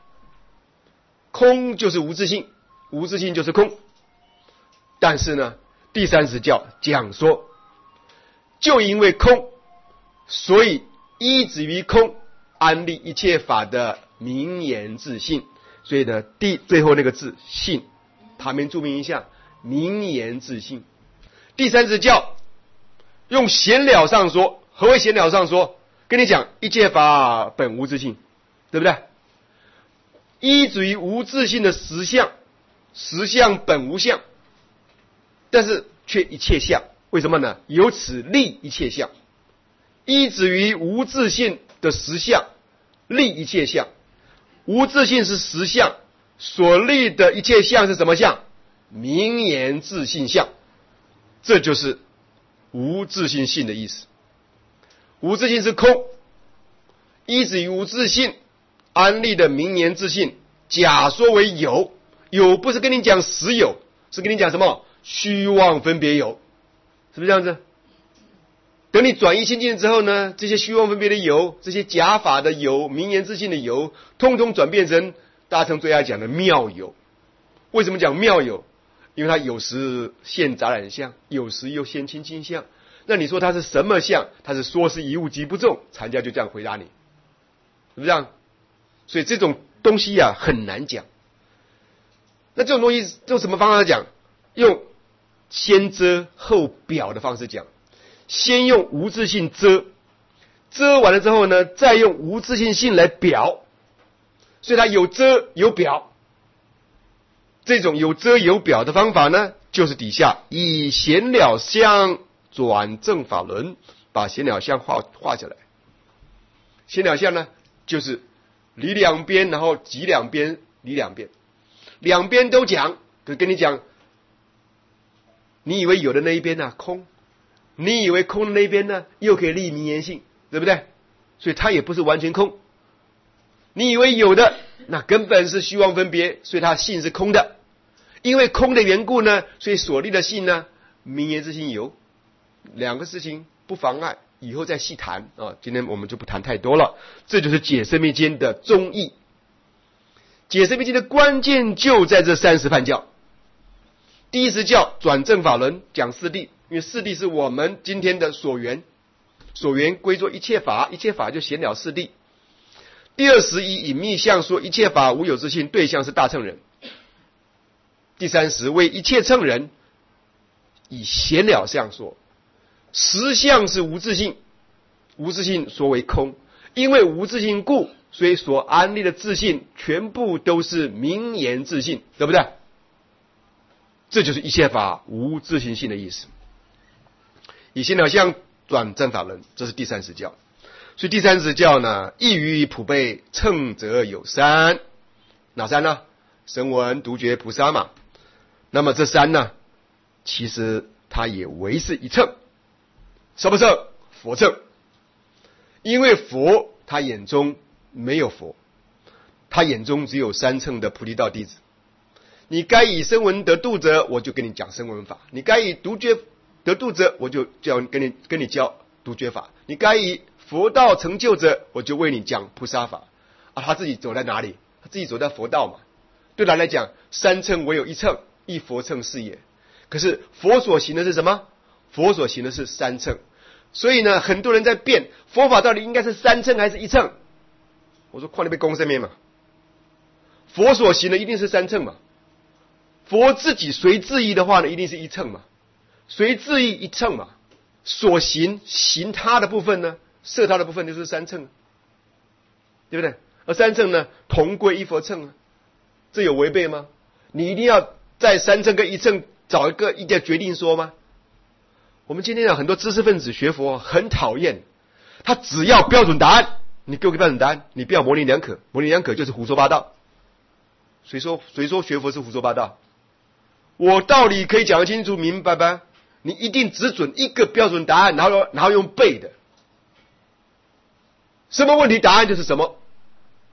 空就是无自性，无自性就是空。但是呢，第三十教讲说，就因为空，所以依止于空，安立一切法的名言自性。所以呢，第最后那个字性，旁边注明一下，名言自性。第三十教用闲了上说，何谓闲了上说？跟你讲，一切法本无自性，对不对？依止于无自性的实相，实相本无相，但是却一切相。为什么呢？由此立一切相。依止于无自性的实相，立一切相。无自性是实相，所立的一切相是什么相？名言自性相。这就是无自性性的意思。无自性是空，依止于无自性安立的名言自性，假说为有。有不是跟你讲实有，是跟你讲什么？虚妄分别有，是不是这样子？等你转移心境之后呢，这些虚妄分别的有，这些假法的有，名言自性的有，通通转变成大乘最爱讲的妙有。为什么讲妙有？因为它有时现杂染相，有时又现清净相。那你说它是什么相？它是说是一物即不中，禅家就这样回答你，是不是这样？所以这种东西啊很难讲。那这种东西用什么方法讲？用先遮后表的方式讲。先用无自性遮，遮完了之后呢，再用无自性性来表。所以它有遮有表。这种有遮有表的方法呢，就是底下以闲了相转正法轮，把闲了相画画下来。闲了相呢，就是离两边，然后挤两边，离两边，两边都讲，就跟你讲，你以为有的那一边呢、啊、空，你以为空的那一边呢又可以立名言性，对不对？所以它也不是完全空。你以为有的，那根本是虚妄分别，所以它性是空的。因为空的缘故呢，所以所立的性呢，名言自性有。两个事情不妨碍，以后再细谈啊。今天我们就不谈太多了。这就是解生密经的宗义。解生密经的关键就在这三十梵教。第一十教转正法轮讲四谛，因为四谛是我们今天的所缘，所缘归作一切法，一切法就显了四谛。第二十以隐密相说一切法无有自性，对象是大乘人。第三十为一切乘人以显了相说，实相是无自性，无自性说为空，因为无自性故，所以所安立的自性全部都是名言自性，对不对？这就是一切法无自性性的意思。以显了相转正法轮，这是第三十教。所以第三十教呢，易于普被乘者有三，哪三呢？声闻、独觉、菩萨嘛。那么这三呢，其实它也为是一乘，什么乘？佛乘。因为佛他眼中没有佛，他眼中只有三乘的菩提道弟子。你该以声闻得度者，我就跟你讲声闻法；你该以独觉得度者，我就教跟你跟你教独觉法；你该以佛道成就者，我就为你讲菩萨法。啊，他自己走在哪里？他自己走在佛道嘛。对他来讲，三乘唯有一乘，一佛乘是也。可是佛所行的是什么？佛所行的是三乘。所以呢，很多人在辩佛法到底应该是三乘还是一乘？我说，看你被公生面嘛。佛所行的一定是三乘嘛。佛自己随自意的话呢，一定是一乘嘛。随自意一乘嘛。所行行他的部分呢，摄他的部分就是三乘，对不对？而三乘呢，同归一佛乘啊，这有违背吗？你一定要在三乘跟一乘找一个一个决定说吗？我们今天啊，很多知识分子学佛很讨厌，他只要标准答案，你给我个标准答案，你不要模棱两可，模棱两可就是胡说八道。谁说谁说学佛是胡说八道？我道理可以讲得清楚明白吧？你一定只准一个标准答案，然后然后用背的，什么问题答案就是什么，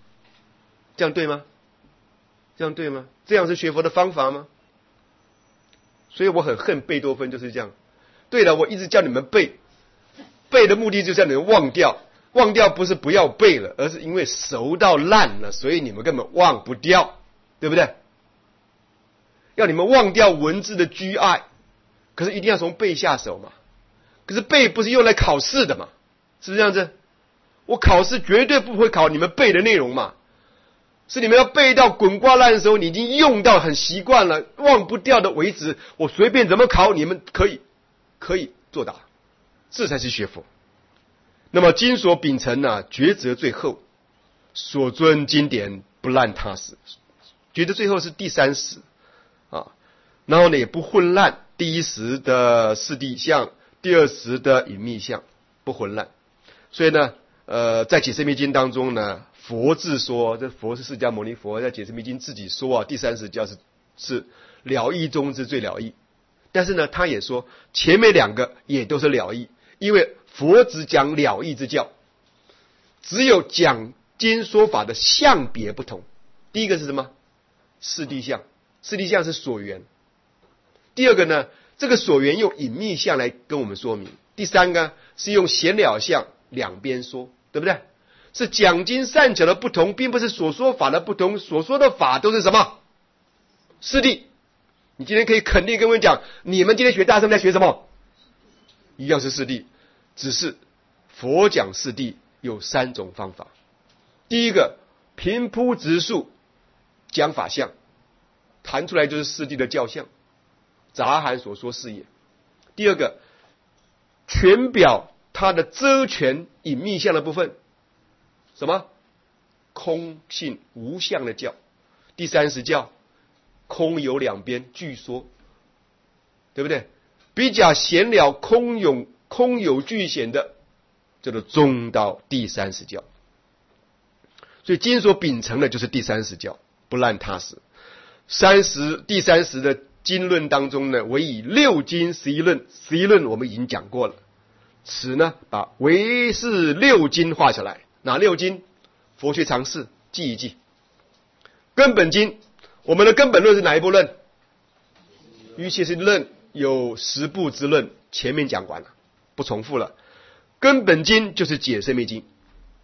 这样对吗？这样对吗？这样是学佛的方法吗？所以我很恨贝多芬就是这样。对了，我一直叫你们背，背的目的就是叫你们忘掉，忘掉不是不要背了，而是因为熟到烂了，所以你们根本忘不掉，对不对？要你们忘掉文字的居爱，可是一定要从背下手嘛。可是背不是用来考试的嘛，是不是这样子？我考试绝对不会考你们背的内容嘛，是你们要背到滚瓜烂熟，你已经用到很习惯了，忘不掉的为止，我随便怎么考，你们可以可以作答，这才是学佛。那么经所秉承呢，抉择最后，所尊经典不滥他时，觉得最后是第三时啊，然后呢也不混乱，第一时的四谛相，第二时的隐密相，不混乱。所以呢，呃，在解释密经当中呢，佛自说，这佛是释迦牟尼佛在解释密经自己说啊，第三时教是是了义中之最了义。但是呢，他也说前面两个也都是了义，因为佛只讲了义之教，只有讲经说法的相别不同。第一个是什么？四谛相，四谛相是所缘。第二个呢，这个所缘用隐密相来跟我们说明。第三个是用显了相两边说，对不对？是讲经善巧的不同，并不是所说法的不同，所说的法都是什么？四谛。你今天可以肯定跟我讲，你们今天学大乘在学什么？一样是四谛，只是佛讲四谛有三种方法。第一个，平铺直述讲法相，谈出来就是四谛的教相，杂含所说是也。第二个，全表它的遮全隐密相的部分，什么？空性无相的教。第三时教，空有两边俱说，对不对？比较显了空有空有俱显的，叫做中道第三时教。所以经所秉承的就是第三时教，不滥他时。三十第三时的经论当中呢，唯以六经十一论，十一论我们已经讲过了。此呢，把唯是六经画下来，哪六经？佛学常识记一记。根本经，我们的根本论是哪一部论？于其是论有十部之论，前面讲完了，不重复了。根本经就是解深密经，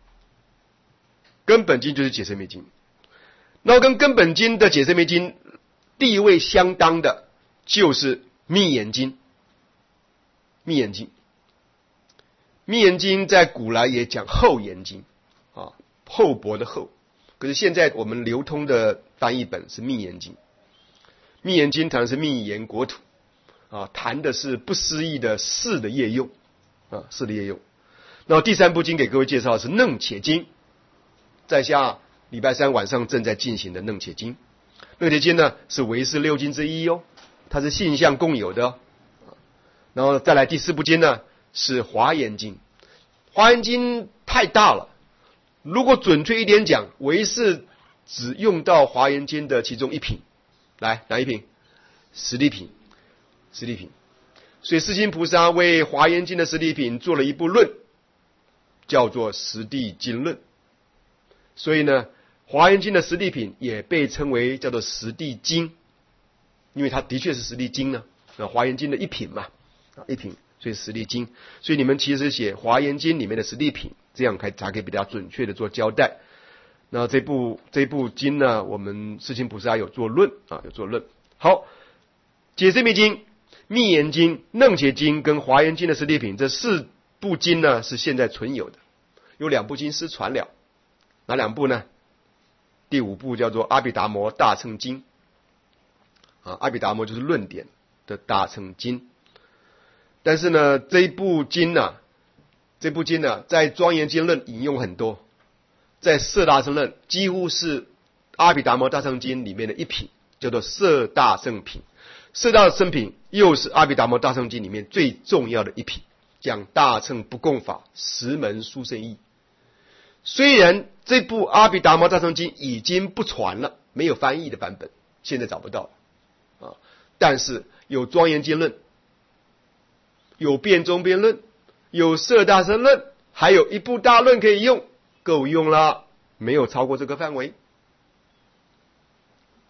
根本经就是解深密经。那跟根本经的解深密经地位相当的，就是密严经。密严经，密严经在古来也讲厚严经啊，厚薄的厚。可是现在我们流通的翻译本是密严经。密严经谈的是密严国土啊，谈的是不思议的事的业用啊，事的业用。那第三部经给各位介绍的是楞伽经，在下礼拜三晚上正在进行的楞伽经。楞伽经呢是唯识六经之一哦，它是性相共有的哦。然后再来第四部经呢是华严经。华严经太大了，如果准确一点讲，唯识只用到华严经的其中一品。来，哪一品？十地品。十地品。所以世亲菩萨为华严经的十地品做了一部论，叫做十地经论。所以呢，华严经的十地品也被称为叫做十地经，因为它的确是十地经呢，啊，华严经的一品嘛，啊，一品，所以十地经。所以你们其实写华严经里面的十地品，这样才才可以比较准确的做交代。那这部这部经呢，我们世亲菩萨有做论啊，有做论。好，解深密经、密严经、楞伽经跟华严经的十地品，这四部经呢是现在存有的，有两部经失传了。哪两部呢？第五部叫做阿毗达摩大乘经啊，阿毗达摩就是论点的大乘经。但是呢，这一部经呢、啊，这部经呢，在庄严经论引用很多，在摄大乘论几乎是阿毗达摩大乘经里面的一品，叫做摄大乘品。摄大乘品又是阿毗达摩大乘经里面最重要的一品，讲大乘不共法十门殊胜义。虽然这部阿毗达摩大乘经已经不传了，没有翻译的版本，现在找不到了啊，但是有庄严经论，有辩中辩论，有摄大乘论，还有一部大论可以用，够用了，没有超过这个范围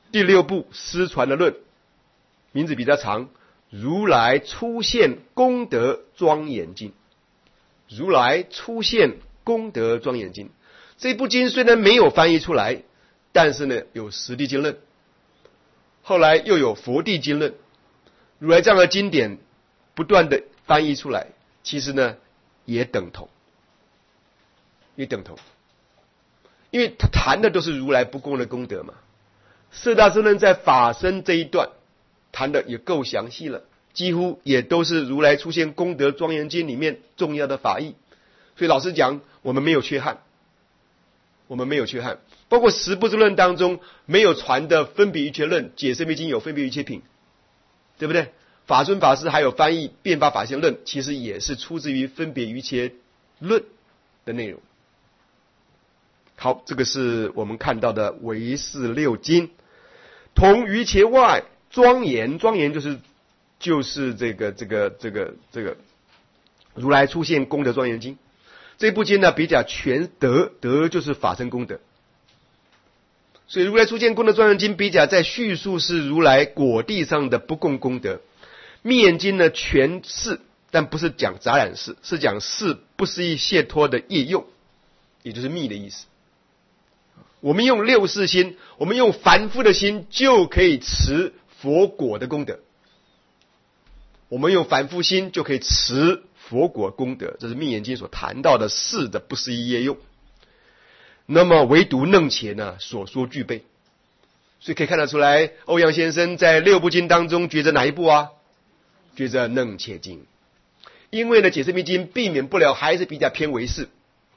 第六部失传的论，名字比较长，如来出现功德庄严经。如来出现功德庄严经，这部经虽然没有翻译出来，但是呢有十地经论，后来又有佛地经论，如来这样的经典不断的翻译出来，其实呢也等同，也等同，因为他谈的都是如来不共的功德嘛。四大圣论在法身这一段谈的也够详细了，几乎也都是如来出现功德庄严经里面重要的法义，所以老实讲，我们没有缺憾，我们没有缺憾。包括十部之论当中没有传的分别一切论，解释密经有分别一切品，对不对？法尊法师还有翻译变法法性论，其实也是出自于分别一切论的内容。好，这个是我们看到的唯识六经，同于其外庄严，庄严就是就是这个这个这个这个如来出现功德庄严经。这部经呢比较全德，德就是法身功德，所以如来出现功德庄严经比较在叙述是如来果地上的不共功德。密严经呢全是，但不是讲杂染事，是讲事不思议解脱的业用，也就是密的意思。我们用六识心，我们用凡夫的心就可以持佛果的功德，我们用凡夫心就可以持佛果功德，这是密严经所谈到的事的不思议业用。那么唯独楞伽呢所说具备，所以可以看得出来，欧阳先生在六部经当中觉着哪一部啊？觉着楞伽经，因为呢解释密经避免不了还是比较偏唯识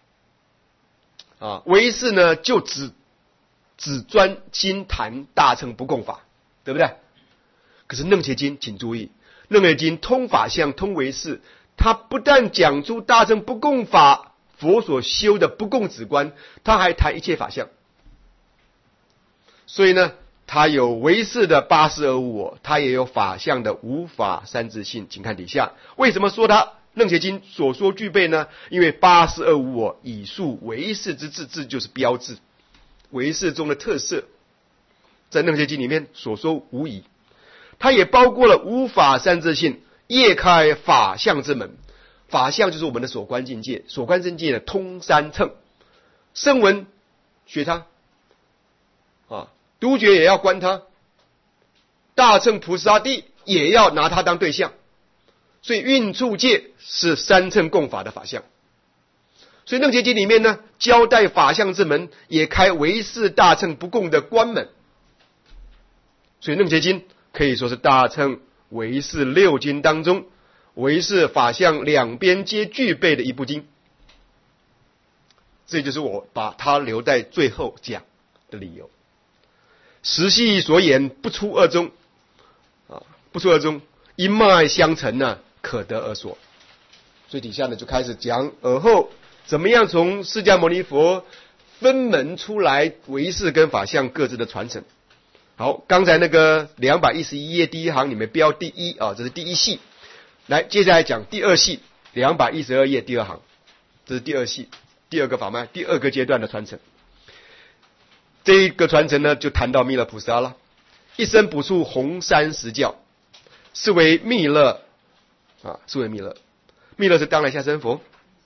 啊，唯识呢就只只专心谈大乘不共法，对不对？可是楞伽经请注意，楞伽经通法相通唯识，它不但讲出大乘不共法佛所修的不共止观，它还谈一切法相。所以呢它有唯识的八识二无我，它也有法相的无法三自性。请看底下，为什么说它楞伽经所说具备呢？因为八识二无我以述唯识之志，志就是标志，唯识中的特色，在楞伽经里面所说无疑。它也包括了无法三自性，业开法相之门。法相就是我们的所观境界，所观境界的通三乘，声闻学它啊，独觉也要观它，大乘菩萨地也要拿它当对象。所以运处界是三乘共法的法相。所以楞伽经里面呢交代法相之门，也开唯识大乘不共的关门。所以楞伽经可以说是大乘唯识六经当中唯识法相两边皆具备的一部经，这就是我把它留在最后讲的理由。实系所言不出二中啊，不出二中，一脉相承呢，可得而说。所以底下呢就开始讲而后怎么样从释迦牟尼佛分门出来唯识跟法相各自的传承。好，刚才那个两百一十一页第一行你们标第一啊，这是第一系。来，接下来讲第二系，两百一十二页第二行，这是第二系，第二个法脉，第二个阶段的传承。这一个传承呢，就谈到弥勒菩萨了，一生补处弘三十教，是为弥勒啊，是为弥勒。弥勒是当来下生佛，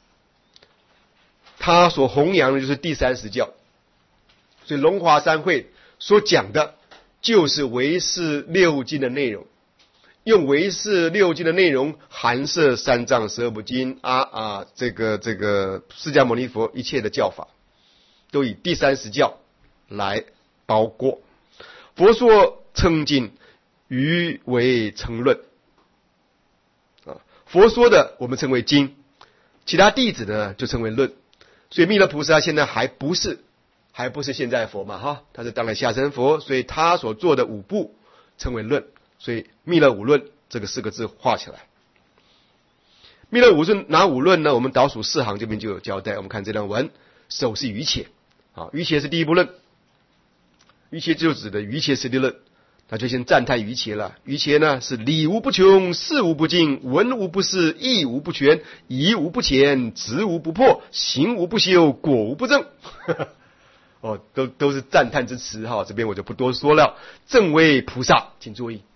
他所弘扬的就是第三十教，所以龙华三会所讲的就是唯识六经的内容。用唯识六经的内容含摄三藏十二部经啊啊，这个这个释迦牟尼佛一切的教法，都以第三十教来包括。佛说称经，余为称论啊。佛说的我们称为经，其他弟子呢就称为论。所以弥勒菩萨现在还不是还不是现在佛嘛哈，他是当来下生佛，所以他所做的五部称为论。所以弥勒五论这个四个字画起来。弥勒五论哪五论呢？我们倒数四行这边就有交代。我们看这段文，首是瑜伽啊，瑜伽是第一部论，瑜伽就指的瑜伽师地论，那就先赞叹瑜伽了。瑜伽呢是理无不穷，事无不尽，文无不是，义无不全，疑无不浅，执无不破，行无不休，果无不正。 哦，都都是赞叹之词哈，这边我就不多说了。正为菩萨，请注意，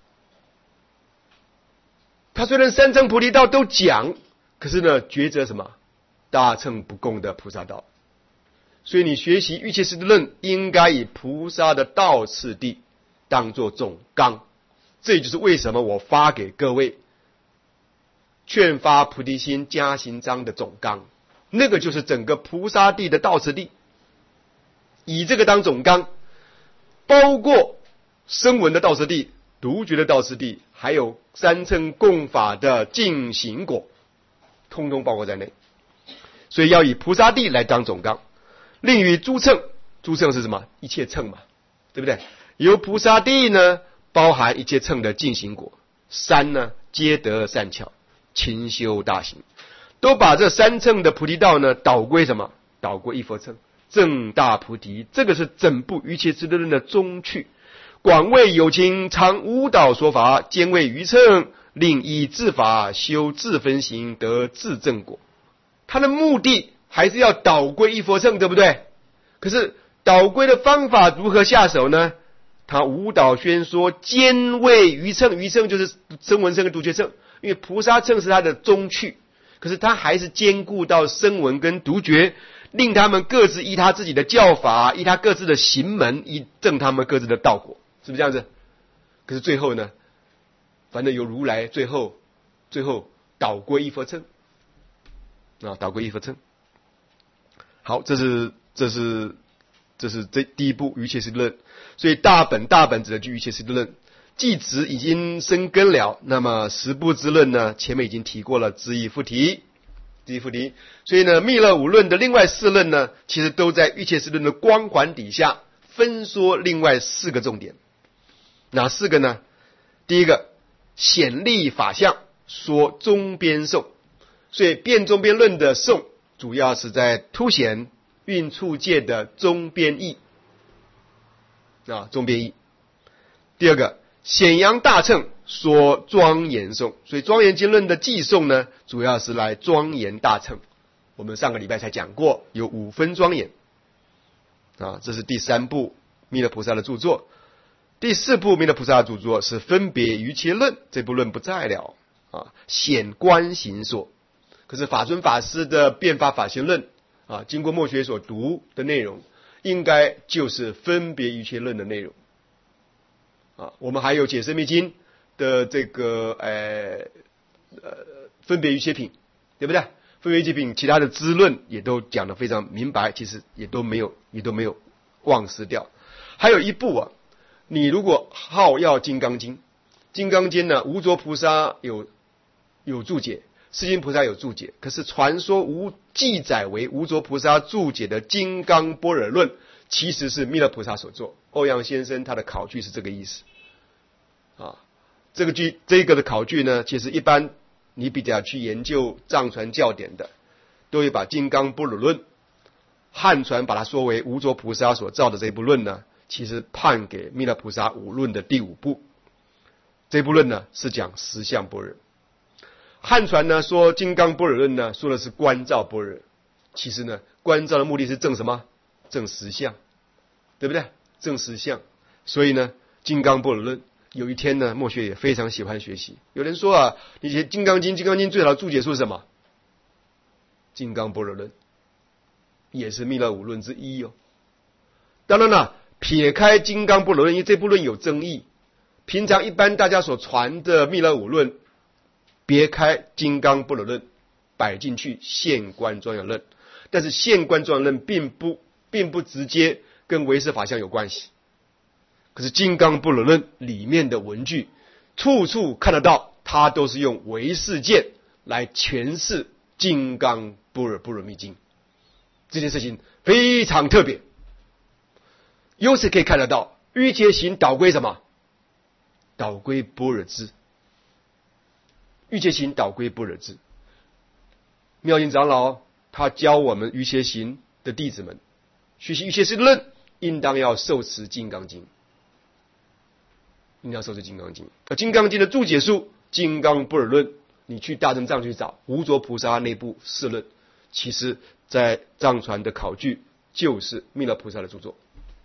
他虽然三乘菩提道都讲，可是呢，抉择什么？大乘不共的菩萨道。所以你学习瑜伽师地论，应该以菩萨的道次第当作总纲。这也就是为什么我发给各位劝发菩提心加行章的总纲，那个就是整个菩萨地的道次第，以这个当总纲，包括声闻的道次第、独觉的道次第，还有三乘共法的进行果，通通包括在内。所以要以菩萨地来当总纲。另于诸乘，诸乘是什么？一切乘嘛，对不对？由菩萨地呢，包含一切乘的进行果，三呢皆得善巧，勤修大行，都把这三乘的菩提道呢导归什么？导归一佛乘，正大菩提。这个是整部瑜伽师地论的宗趣。广为有情，常无导说法，兼为余乘，令以自法修自分行，得自正果。他的目的还是要导归一佛乘，对不对？可是导归的方法如何下手呢？他无导宣说，兼为余乘，余乘就是声闻乘跟独觉乘，因为菩萨乘是他的宗趣，可是他还是兼顾到声闻跟独觉，令他们各自依他自己的教法，依他各自的行门，依证他们各自的道果，是不是这样子？可是最后呢，反正由如来最后最后导归一佛乘啊，导归一佛乘。好，这是这是这是这第一步瑜伽师地论。所以大本大本指的就瑜伽师地论，既指已经生根了，那么十部之论呢，前面已经提过了，知义复提，知义复提。所以呢，密勒五论的另外四论呢，其实都在瑜伽师论的光环底下分说另外四个重点。哪四个呢？第一个，显立法相，说中边颂。所以辩中边论的颂，主要是在凸显运处界的中边义啊，中边义。第二个，显扬大乘，说庄严颂。所以庄严经论的偈颂呢，主要是来庄严大乘。我们上个礼拜才讲过，有五分庄严啊，这是第三部弥勒菩萨的著作。第四部弥勒菩萨的著作是分别瑜伽论，这部论不在了啊，显观行说。可是法尊法师的辩法法行论啊，经过墨学所读的内容，应该就是分别瑜伽论的内容啊。我们还有解释密经的这个呃呃分别瑜伽品，对不对？分别瑜伽品其他的支论也都讲得非常明白，其实也都没有也都没有忘失掉。还有一部啊，你如果好要金刚经，金刚经呢，无着菩萨有有注解，世亲菩萨有注解，可是传说无记载为无着菩萨注解的《金刚般若论》，其实是弥勒菩萨所作。欧阳先生他的考据是这个意思啊。这个句这个的考据呢，其实一般你比较去研究藏传教典的，都会把《金刚般若论》汉传把它说为无着菩萨所造的这部论呢，其实判给弥勒菩萨五论的第五部。这部论呢是讲实相般若。汉传呢说金刚般若论呢说的是观照般若，其实呢观照的目的是证什么？证实相，对不对？证实相。所以呢金刚般若论有一天呢墨学也非常喜欢学习。有人说啊，你写金刚经，金刚经最好的注解书是什么？金刚般若论，也是弥勒五论之一哦。当然了，撇开金刚般若论，因为这部论有争议，平常一般大家所传的弥勒五论，别开金刚般若论摆进去现观庄严论，但是现观庄严论并不并不直接跟唯识法相有关系。可是金刚般若论里面的文句处处看得到，它都是用唯识见来诠释金刚般若波罗蜜经，这件事情非常特别。由此可以看得到，瑜伽行导归什么？导归般若智。瑜伽行导归般若智。妙音长老他教我们瑜伽行的弟子们学习瑜伽师论，应当要受持金刚经，应当要受持金刚经。而金刚经的注解书金刚般若论，你去大乘藏去找无着菩萨内部释论，其实在藏传的考据就是弥勒菩萨的著作。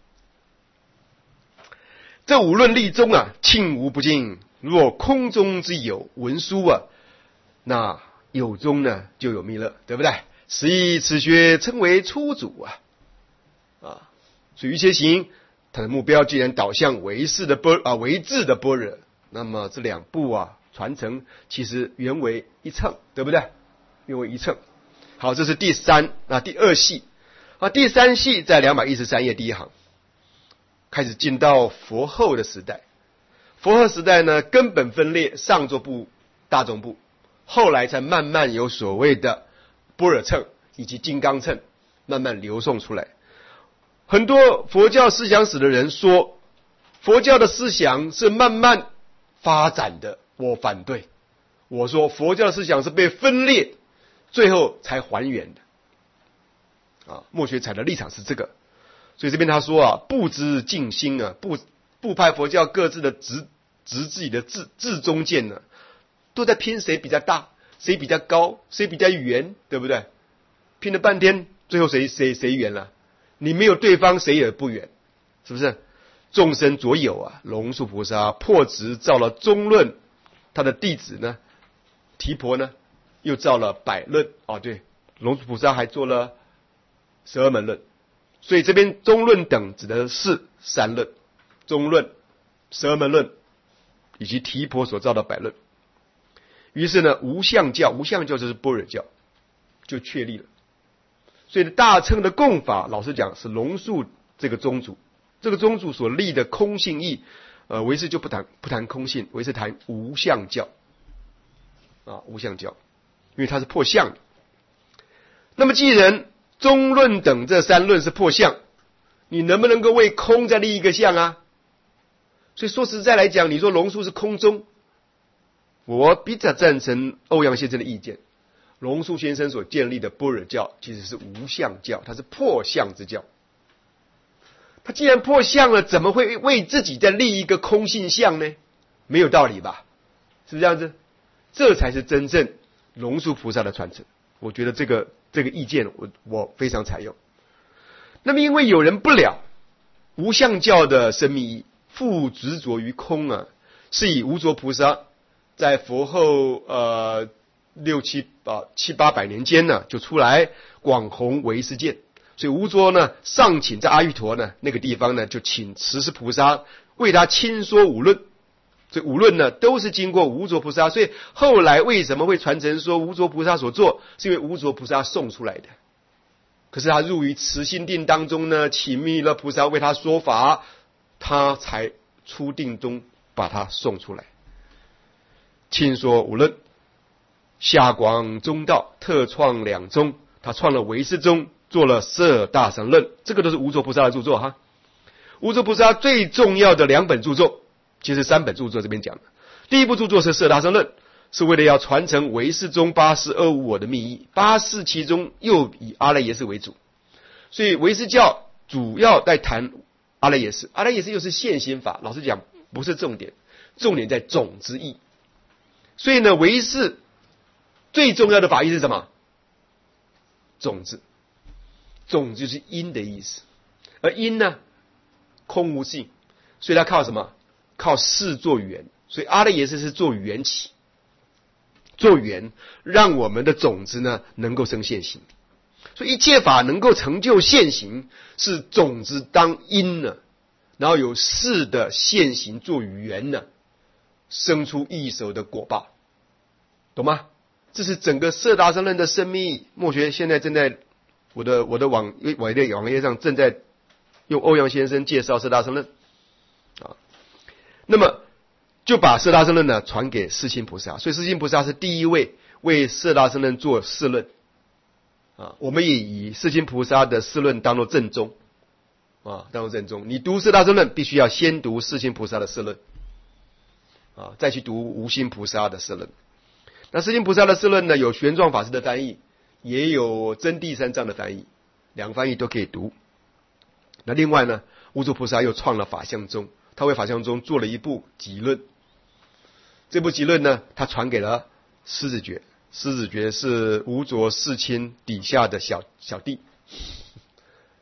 这五论例中啊，庆无不尽。若空中之有文殊啊，那有中呢就有弥勒，对不对？实以此学称为初祖啊，啊，所以瑜伽行它的目标既然导向唯识的般啊唯智的般若，那么这两部啊传承其实原为一乘，对不对？原为一乘。好，这是第三啊第二系啊，第三系在两百一十三页第一行，开始进到佛后的时代。佛后时代呢，根本分裂上座部、大众部，后来才慢慢有所谓的般若乘以及金刚乘慢慢流送出来。很多佛教思想史的人说，佛教的思想是慢慢发展的，我反对。我说佛教的思想是被分裂，最后才还原的。啊，墨学采的立场是这个，所以这边他说啊，不知尽心啊，部部派佛教各自的执执自己的自自中见呢，都在拼谁比较大，谁比较高，谁比较圆，对不对？拼了半天，最后谁谁谁圆了？你没有对方，谁也不圆，是不是？众生左有啊，龙树菩萨破执造了中论，他的弟子呢，提婆呢，又造了百论。哦，对，龙树菩萨还做了十二门论，所以这边中论等指的是三论，中论、十二门论以及提婆所造的百论。于是呢，无相教，无相教就是般若教，就确立了。所以大乘的供法，老实讲是龙树这个宗主，这个宗主所立的空性义，呃，唯识就不谈不谈空性，唯识谈无相教啊，无相教，因为它是破相的。那么既然中论等这三论是破相，你能不能够为空再立一个相啊？所以说实在来讲，你说龙树是空中，我比较赞成欧阳先生的意见。龙树先生所建立的般若教其实是无相教，它是破相之教。他既然破相了，怎么会为自己再立一个空性相呢？没有道理吧？是不是这样子？这才是真正龙树菩萨的传承。我觉得这个这个意见我我非常采用。那么因为有人不了无相教的生命意，复执着于空啊，是以无着菩萨在佛后呃六七啊七八百年间呢，就出来广弘唯识见。所以无着呢上请在阿育陀呢那个地方呢，就请持世菩萨为他亲说五论。所以五论呢都是经过无着菩萨，所以后来为什么会传承说无着菩萨所做，是因为无着菩萨送出来的。可是他入于慈心定当中呢，请弥勒菩萨为他说法，他才出定中把他送出来。亲说五论，下广中道，特创两宗，他创了唯识宗，做了摄大乘论，这个都是无着菩萨的著作哈。无着菩萨最重要的两本著作，其实三本著作这边讲的。第一部著作是摄大乘论，是为了要传承唯识宗八识二无我的密意，八识其中又以阿赖耶识为主，所以唯识教主要在谈阿赖耶识，阿赖耶识又是现行法，老实讲不是重点，重点在种之义。所以呢，唯识最重要的法义是什么？种子，种就是因的意思，而因呢，空无性，所以它靠什么？靠事做缘。所以阿赖耶识是做缘起，做缘，让我们的种子呢能够生现行。所以一切法能够成就现行，是种子当因呢，然后有事的现行做缘呢，生出异熟的果报，懂吗？这是整个摄大乘论的深密。墨学现在正在我的我的网网页网页上正在用欧阳先生介绍摄大乘论啊。那么就把摄大乘论呢传给世亲菩萨，所以世亲菩萨是第一位为摄大乘论做释论啊。我们也以世亲菩萨的释论当作正宗啊，当作正宗。你读摄大乘论，必须要先读世亲菩萨的释论啊，再去读无心菩萨的释论。那世亲菩萨的释论呢，有玄奘法师的翻译，也有真谛三藏的翻译，两个翻译都可以读。那另外呢，无着菩萨又创了法相宗，他为法相宗做了一部集论。这部集论呢，他传给了狮子觉，狮子觉是无着世亲底下的小小弟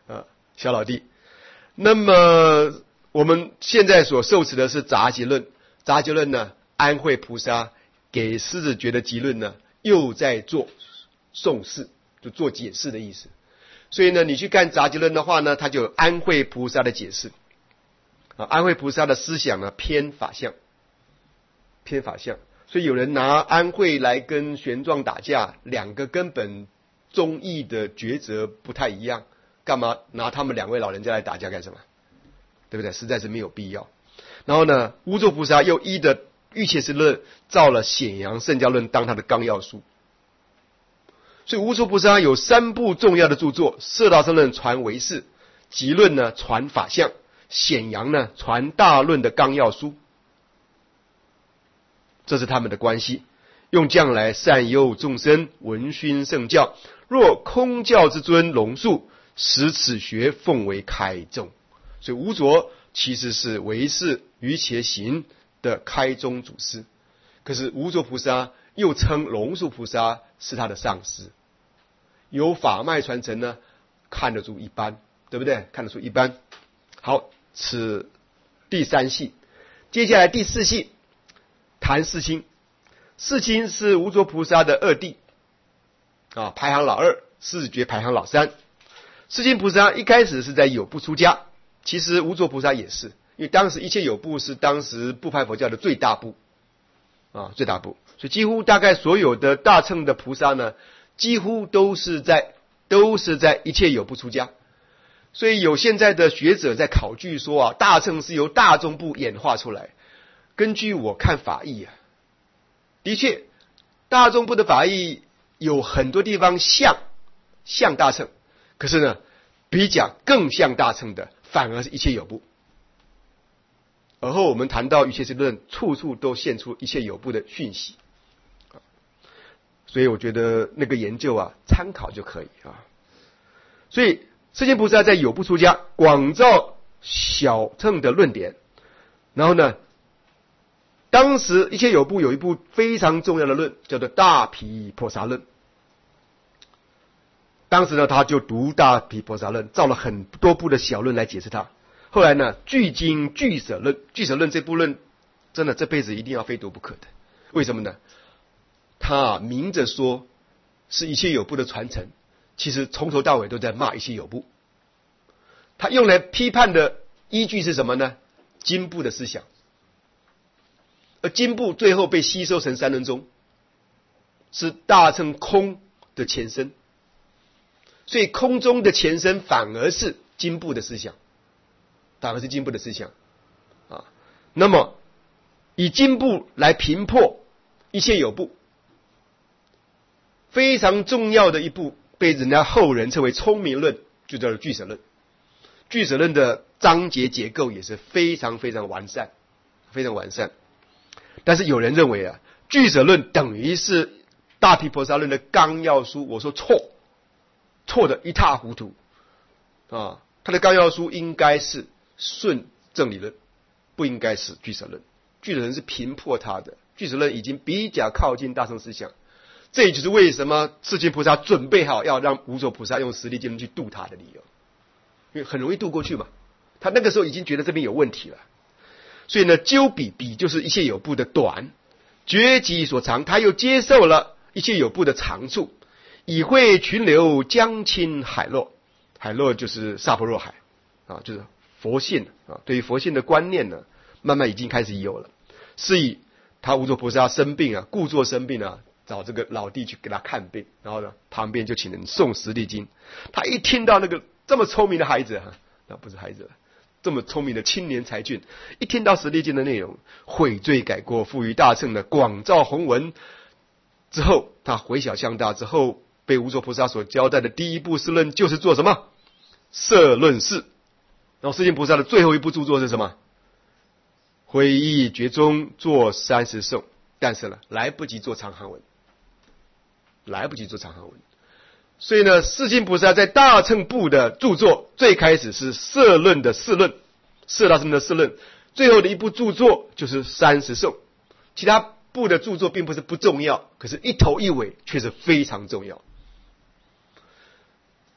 啊，小老弟。那么我们现在所受持的是杂集论，杂集论呢，安慧菩萨给狮子觉的集论呢，又在做诵释，就做解释的意思。所以呢，你去看杂集论的话呢，它就有安慧菩萨的解释。啊，安慧菩萨的思想呢偏法相，偏法相。所以有人拿安慧来跟玄奘打架，两个根本宗义的抉择不太一样，干嘛拿他们两位老人家来打架干什么？对不对？实在是没有必要。然后呢，无著菩萨又依的欲切识论造了显扬圣教论当他的纲要书。所以无著菩萨有三部重要的著作：摄道生论传唯识，集论呢传法相，显扬呢传大论的纲要书。这是他们的关系，用将来善诱众生，闻熏圣教。若空教之尊龙树，使此学奉为开宗。所以无着其实是唯识瑜伽行的开宗祖师，可是无着菩萨又称龙树菩萨是他的上师，有法脉传承呢，看得出一般，对不对？看得出一般。好，此第三系。接下来第四系谈世亲。世亲是无着菩萨的二弟啊，排行老二，狮子觉排行老三。世亲菩萨一开始是在有部出家，其实无着菩萨也是，因为当时一切有部是当时部派佛教的最大部啊，最大部，所以几乎大概所有的大乘的菩萨呢，几乎都是在都是在一切有部出家。所以有现在的学者在考据说啊，大乘是由大众部演化出来。根据我看法义啊，的确大众部的法义有很多地方像像大乘，可是呢比较更像大乘的反而是一切有部。而后我们谈到瑜伽师论，处处都现出一切有部的讯息，所以我觉得那个研究啊参考就可以啊。所以世亲菩萨在有部出家，广造小乘的论点。然后呢，当时一切有部有一部非常重要的论，叫做大毗婆沙论。当时呢，他就读大毗婆沙论，造了很多部的小论来解释它。后来呢，具经俱舍论，俱舍论这部论，真的这辈子一定要非读不可的。为什么呢？他明着说是一切有部的传承，其实从头到尾都在骂一切有部。他用来批判的依据是什么呢？经部的思想。而经部最后被吸收成三论宗，是大乘空的前身。所以空中的前身反而是经部的思想，反而是经部的思想啊。那么以经部来平破一切有部，非常重要的一部被人家后人称为聪明论，就叫做俱舍论。俱舍论的章节结构也是非常非常完善，非常完善。但是有人认为啊，俱舍论等于是大毗婆沙论的纲要书，我说错，错的一塌糊涂啊！他的纲要书应该是顺正理论，不应该是俱舍论。俱舍论是平破他的，俱舍论已经比较靠近大乘思想。这也就是为什么世亲菩萨准备好要让无着菩萨用十力经论去度他的理由，因为很容易度过去嘛。他那个时候已经觉得这边有问题了。所以呢，究比比就是一切有部的短，觉己所长，他又接受了一切有部的长处，以会群流将侵海洛，海洛就是萨婆若海啊，就是佛性啊。对于佛性的观念呢，慢慢已经开始有了。是以他无着菩萨生病啊，故作生病啊，找这个老弟去给他看病，然后呢，旁边就请人诵十力经。他一听到那个这么聪明的孩子啊，那不是孩子了。这么聪明的青年才俊，一听到十力经的内容，悔罪改过，富于大乘的广造弘文之后，他回小向大之后，被无着菩萨所交代的第一部释论就是做什么？摄论释。然后世亲菩萨的最后一部著作是什么？回忆觉宗做三十颂。但是呢，来不及做长行文，来不及做长行文。所以呢，世亲菩萨在大乘部的著作最开始是摄论的释论，摄道生的释论，最后的一部著作就是三十颂。其他部的著作并不是不重要，可是一头一尾却是非常重要。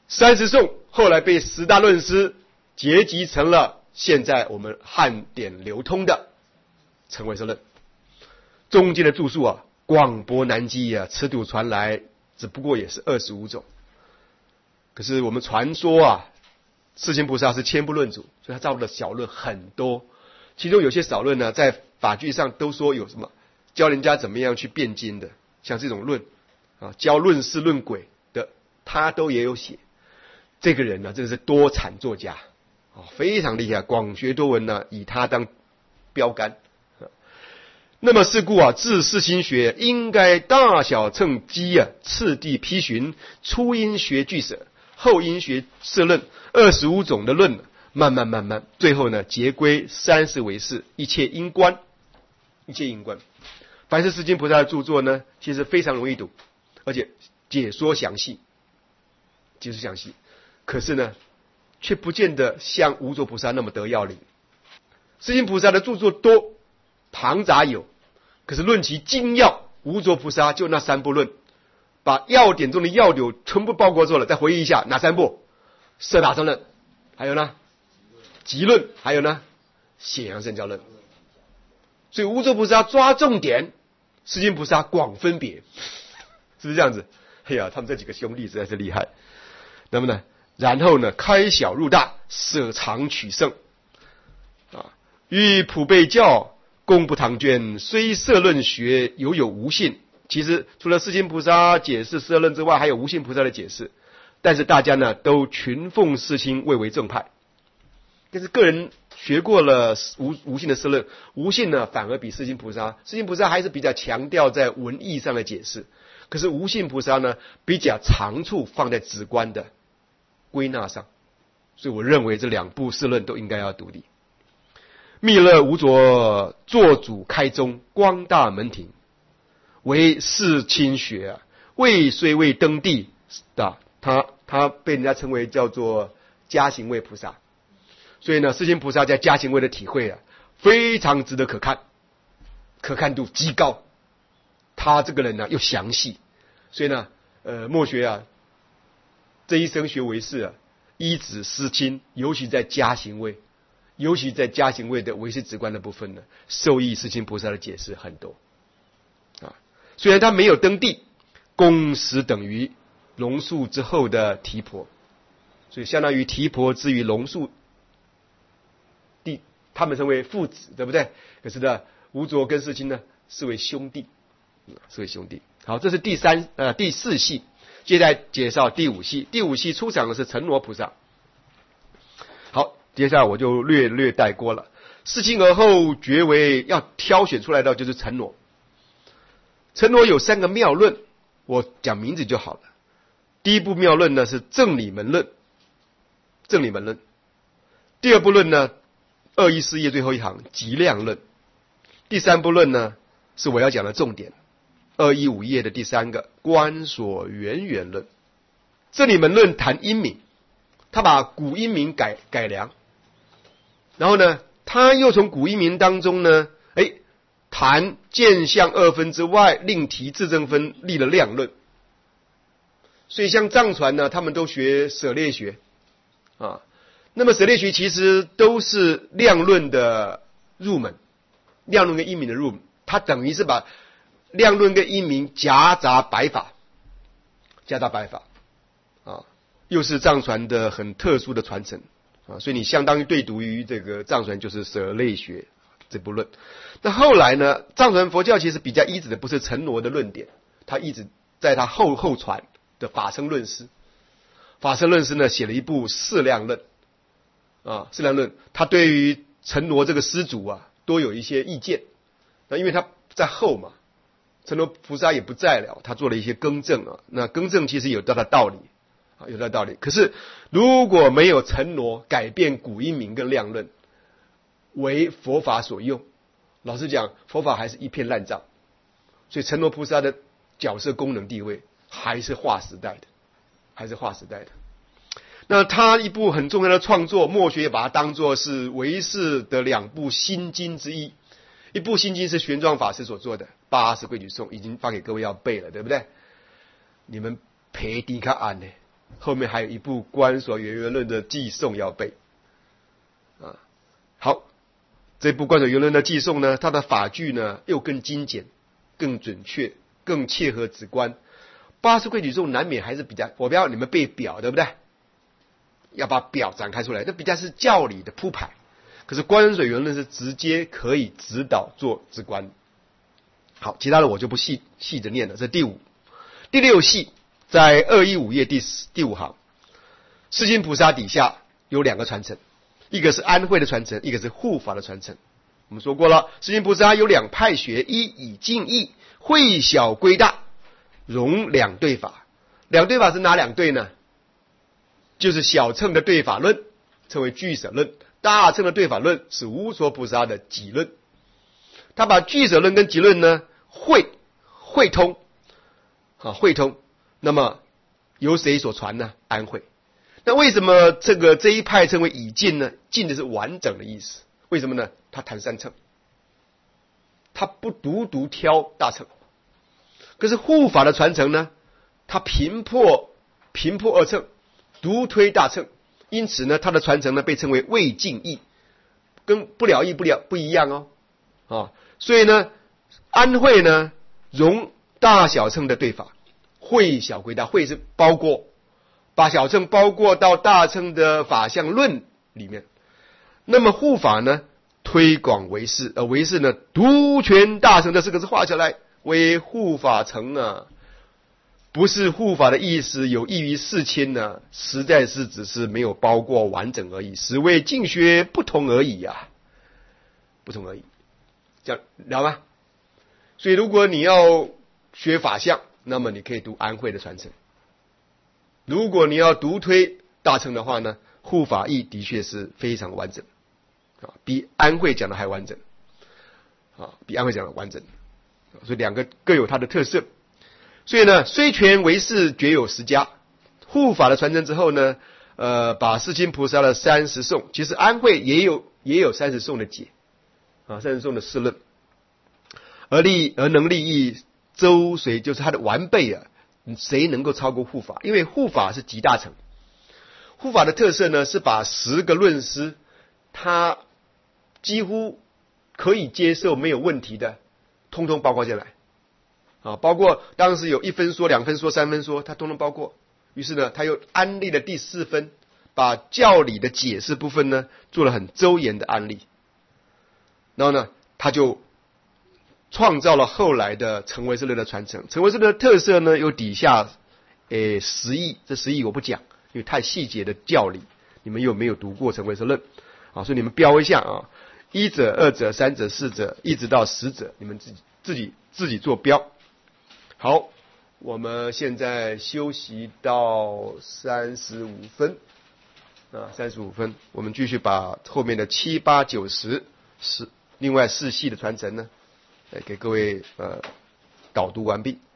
三十颂后来被十大论师结集成了现在我们汉典流通的成唯识论。中间的著述啊，广博难记啊，尺度传来，只不过也是二十五种。可是我们传说啊，世亲菩萨是千部论主，所以他造的小论很多，其中有些小论呢，在法句上都说有什么教人家怎么样去辩经的，像这种论啊，教论事论轨的，他都也有写。这个人呢，真的是多产作家啊，非常厉害，广学多闻呢，以他当标杆。那么是故啊，治世亲学应该大小乘机啊，次第批寻，初因学俱舍，后因学摄论，二十五种的论，慢慢慢慢，最后呢结归三十唯识，一切因观，一切因观。凡是世亲菩萨的著作呢，其实非常容易读，而且解说详细，解说详细。可是呢，却不见得像无着菩萨那么得要领。世亲菩萨的著作多，庞杂有，可是论其精要，无着菩萨就那三部论，把要点中的要点全部包括做了。再回忆一下，哪三部？摄大乘论，还有呢集论，还有呢显扬圣教论。所以无着菩萨抓重点，世亲菩萨广分别，是不是这样子？哎呀，他们这几个兄弟实在是厉害。那么呢，然后呢，开小入大，舍长取胜啊。欲普被教，公布唐卷，虽摄论学犹有无信。其实除了世亲菩萨解释摄论之外，还有无信菩萨的解释。但是大家呢都群奉世亲蔚为正派。但是个人学过了无无信的摄论，无信呢反而比世亲菩萨，世亲菩萨还是比较强调在文义上的解释，可是无信菩萨呢比较长处放在直观的归纳上。所以我认为这两部摄论都应该要独立。密勒无着做主开宗，光大门庭，为世亲学啊，未虽未登第的，他他被人家称为叫做加行位菩萨。所以呢，世亲菩萨在加行位的体会啊，非常值得可看，可看度极高。他这个人呢又详细，所以呢，呃，墨学啊，这一生学唯识啊，依止思亲，尤其在加行位，尤其在加行位的唯识直观的部分呢，受益世亲菩萨的解释很多啊。虽然他没有登第，公实等于龙树之后的提婆，所以相当于提婆之于龙树。弟，他们称为父子，对不对？可是呢，无着跟世亲呢视为兄弟，视为兄弟。好，这是第三呃第四系，接下来介绍第五系。第五系出场的是陈罗菩萨。好，接下来我就略略带过了。世亲而后觉为要挑选出来的就是陈罗。陈罗有三个妙论，我讲名字就好了。第一部妙论呢是正理门论，正理门论。第二部论呢，二一四页最后一行极量论。第三部论呢是我要讲的重点，二一五页的第三个观所缘缘论。这里门论谈音名，他把古音名改改良，然后呢他又从古音名当中呢哎谈见相二分之外，另提自证分，立了量论。所以像藏传呢，他们都学舍猎学啊。那么舍猎学其实都是量论的入门，量论跟音名的入门，它等于是把量论跟音名夹杂白法，夹杂白法啊，又是藏传的很特殊的传承啊，所以你相当于对读于这个藏传就是舍猎学这部论。那后来呢，藏传佛教其实比较依止的不是陈罗的论点，他一直在他后后传的法生论师，法生论师呢写了一部释量论。啊，释量论，他对于陈罗这个师祖啊，多有一些意见。那因为他在后嘛，陈罗菩萨也不在了，他做了一些更正啊。那更正其实有它的道理啊，有它的道理。可是如果没有陈罗改变古音名跟量论，为佛法所用，老实讲，佛法还是一片烂账。所以陈罗菩萨的角色、功能、地位还是划时代的，还是划时代的。那他一部很重要的创作，墨学也把它当作是唯识的两部心经之一。一部心经是玄奘法师所做的《八十规矩颂》，已经发给各位要背了，对不对？你们陪迪卡安呢？ 后面还有一部观所圆圆论的记诵要背啊。好，这部观所圆圆论的记诵呢，它的法句呢又更精简、更准确、更切合直观。八识规矩中难免还是比较，我不要你们背表，对不对？要把表展开出来，这比较是教理的铺排。可是观所圆圆论是直接可以指导做直观。好，其他的我就不细细着念了。这第五、第六系在二一五页第第五行，世亲菩萨底下有两个传承，一个是安慧的传承，一个是护法的传承。我们说过了，世亲菩萨有两派学，一以静义，会小归大，容两对法。两对法是哪两对呢？就是小乘的对法论，称为俱舍论；大乘的对法论是无所菩萨的集论。他把俱舍论跟集论呢汇汇通，啊汇通。那么由谁所传呢？安慧。那为什么这个这一派称为以净呢？净的是完整的意思。为什么呢？他谈三乘，他不独独挑大乘。可是护法的传承呢，他平破平破二乘，独推大乘。因此呢，他的传承呢被称为未尽义，跟不了义不了不一样哦。啊，所以呢，安慧呢容大小乘的对法，会小归大，会是包括把小乘包括到大乘的法相论里面。那么护法呢推广唯识，而唯识呢独全大乘，这四个字画起来为护法乘啊，不是护法的意思有益于世亲呢，实在是只是没有包括完整而已，实为净学不同而已啊，不同而已。这样了吗？所以如果你要学法相，那么你可以读安慧的传承。如果你要独推大乘的话呢，护法义的确是非常完整啊，比安慧讲的还完整啊，比安慧讲的完整。所以两个各有它的特色。所以呢，虽全唯识绝有十家，护法的传承之后呢，呃，把世亲菩萨的三十颂，其实安慧也有也有三十颂的解啊，三十颂的释论，而立而能立益周随，就是他的完备啊，谁能够超过护法？因为护法是集大成，护法的特色呢是把十个论师他几乎可以接受没有问题的，通通包括进来啊，包括当时有一分说、两分说、三分说，他通通包括。于是呢，他又安立了第四分，把教理的解释部分呢做了很周延的安立。然后呢，他就创造了后来的成唯识论的传承。成唯识论的特色呢，有底下诶十义，这十义我不讲，因为太细节的教理，你们又没有读过成唯识论啊，所以你们标一下啊，一者、二者、三者、四者，一直到十者，你们自己自己自己做标。好，我们现在休息到三十五分啊，三十五分，我们继续把后面的七八九十十另外四系的传承呢，来给各位呃导读完毕。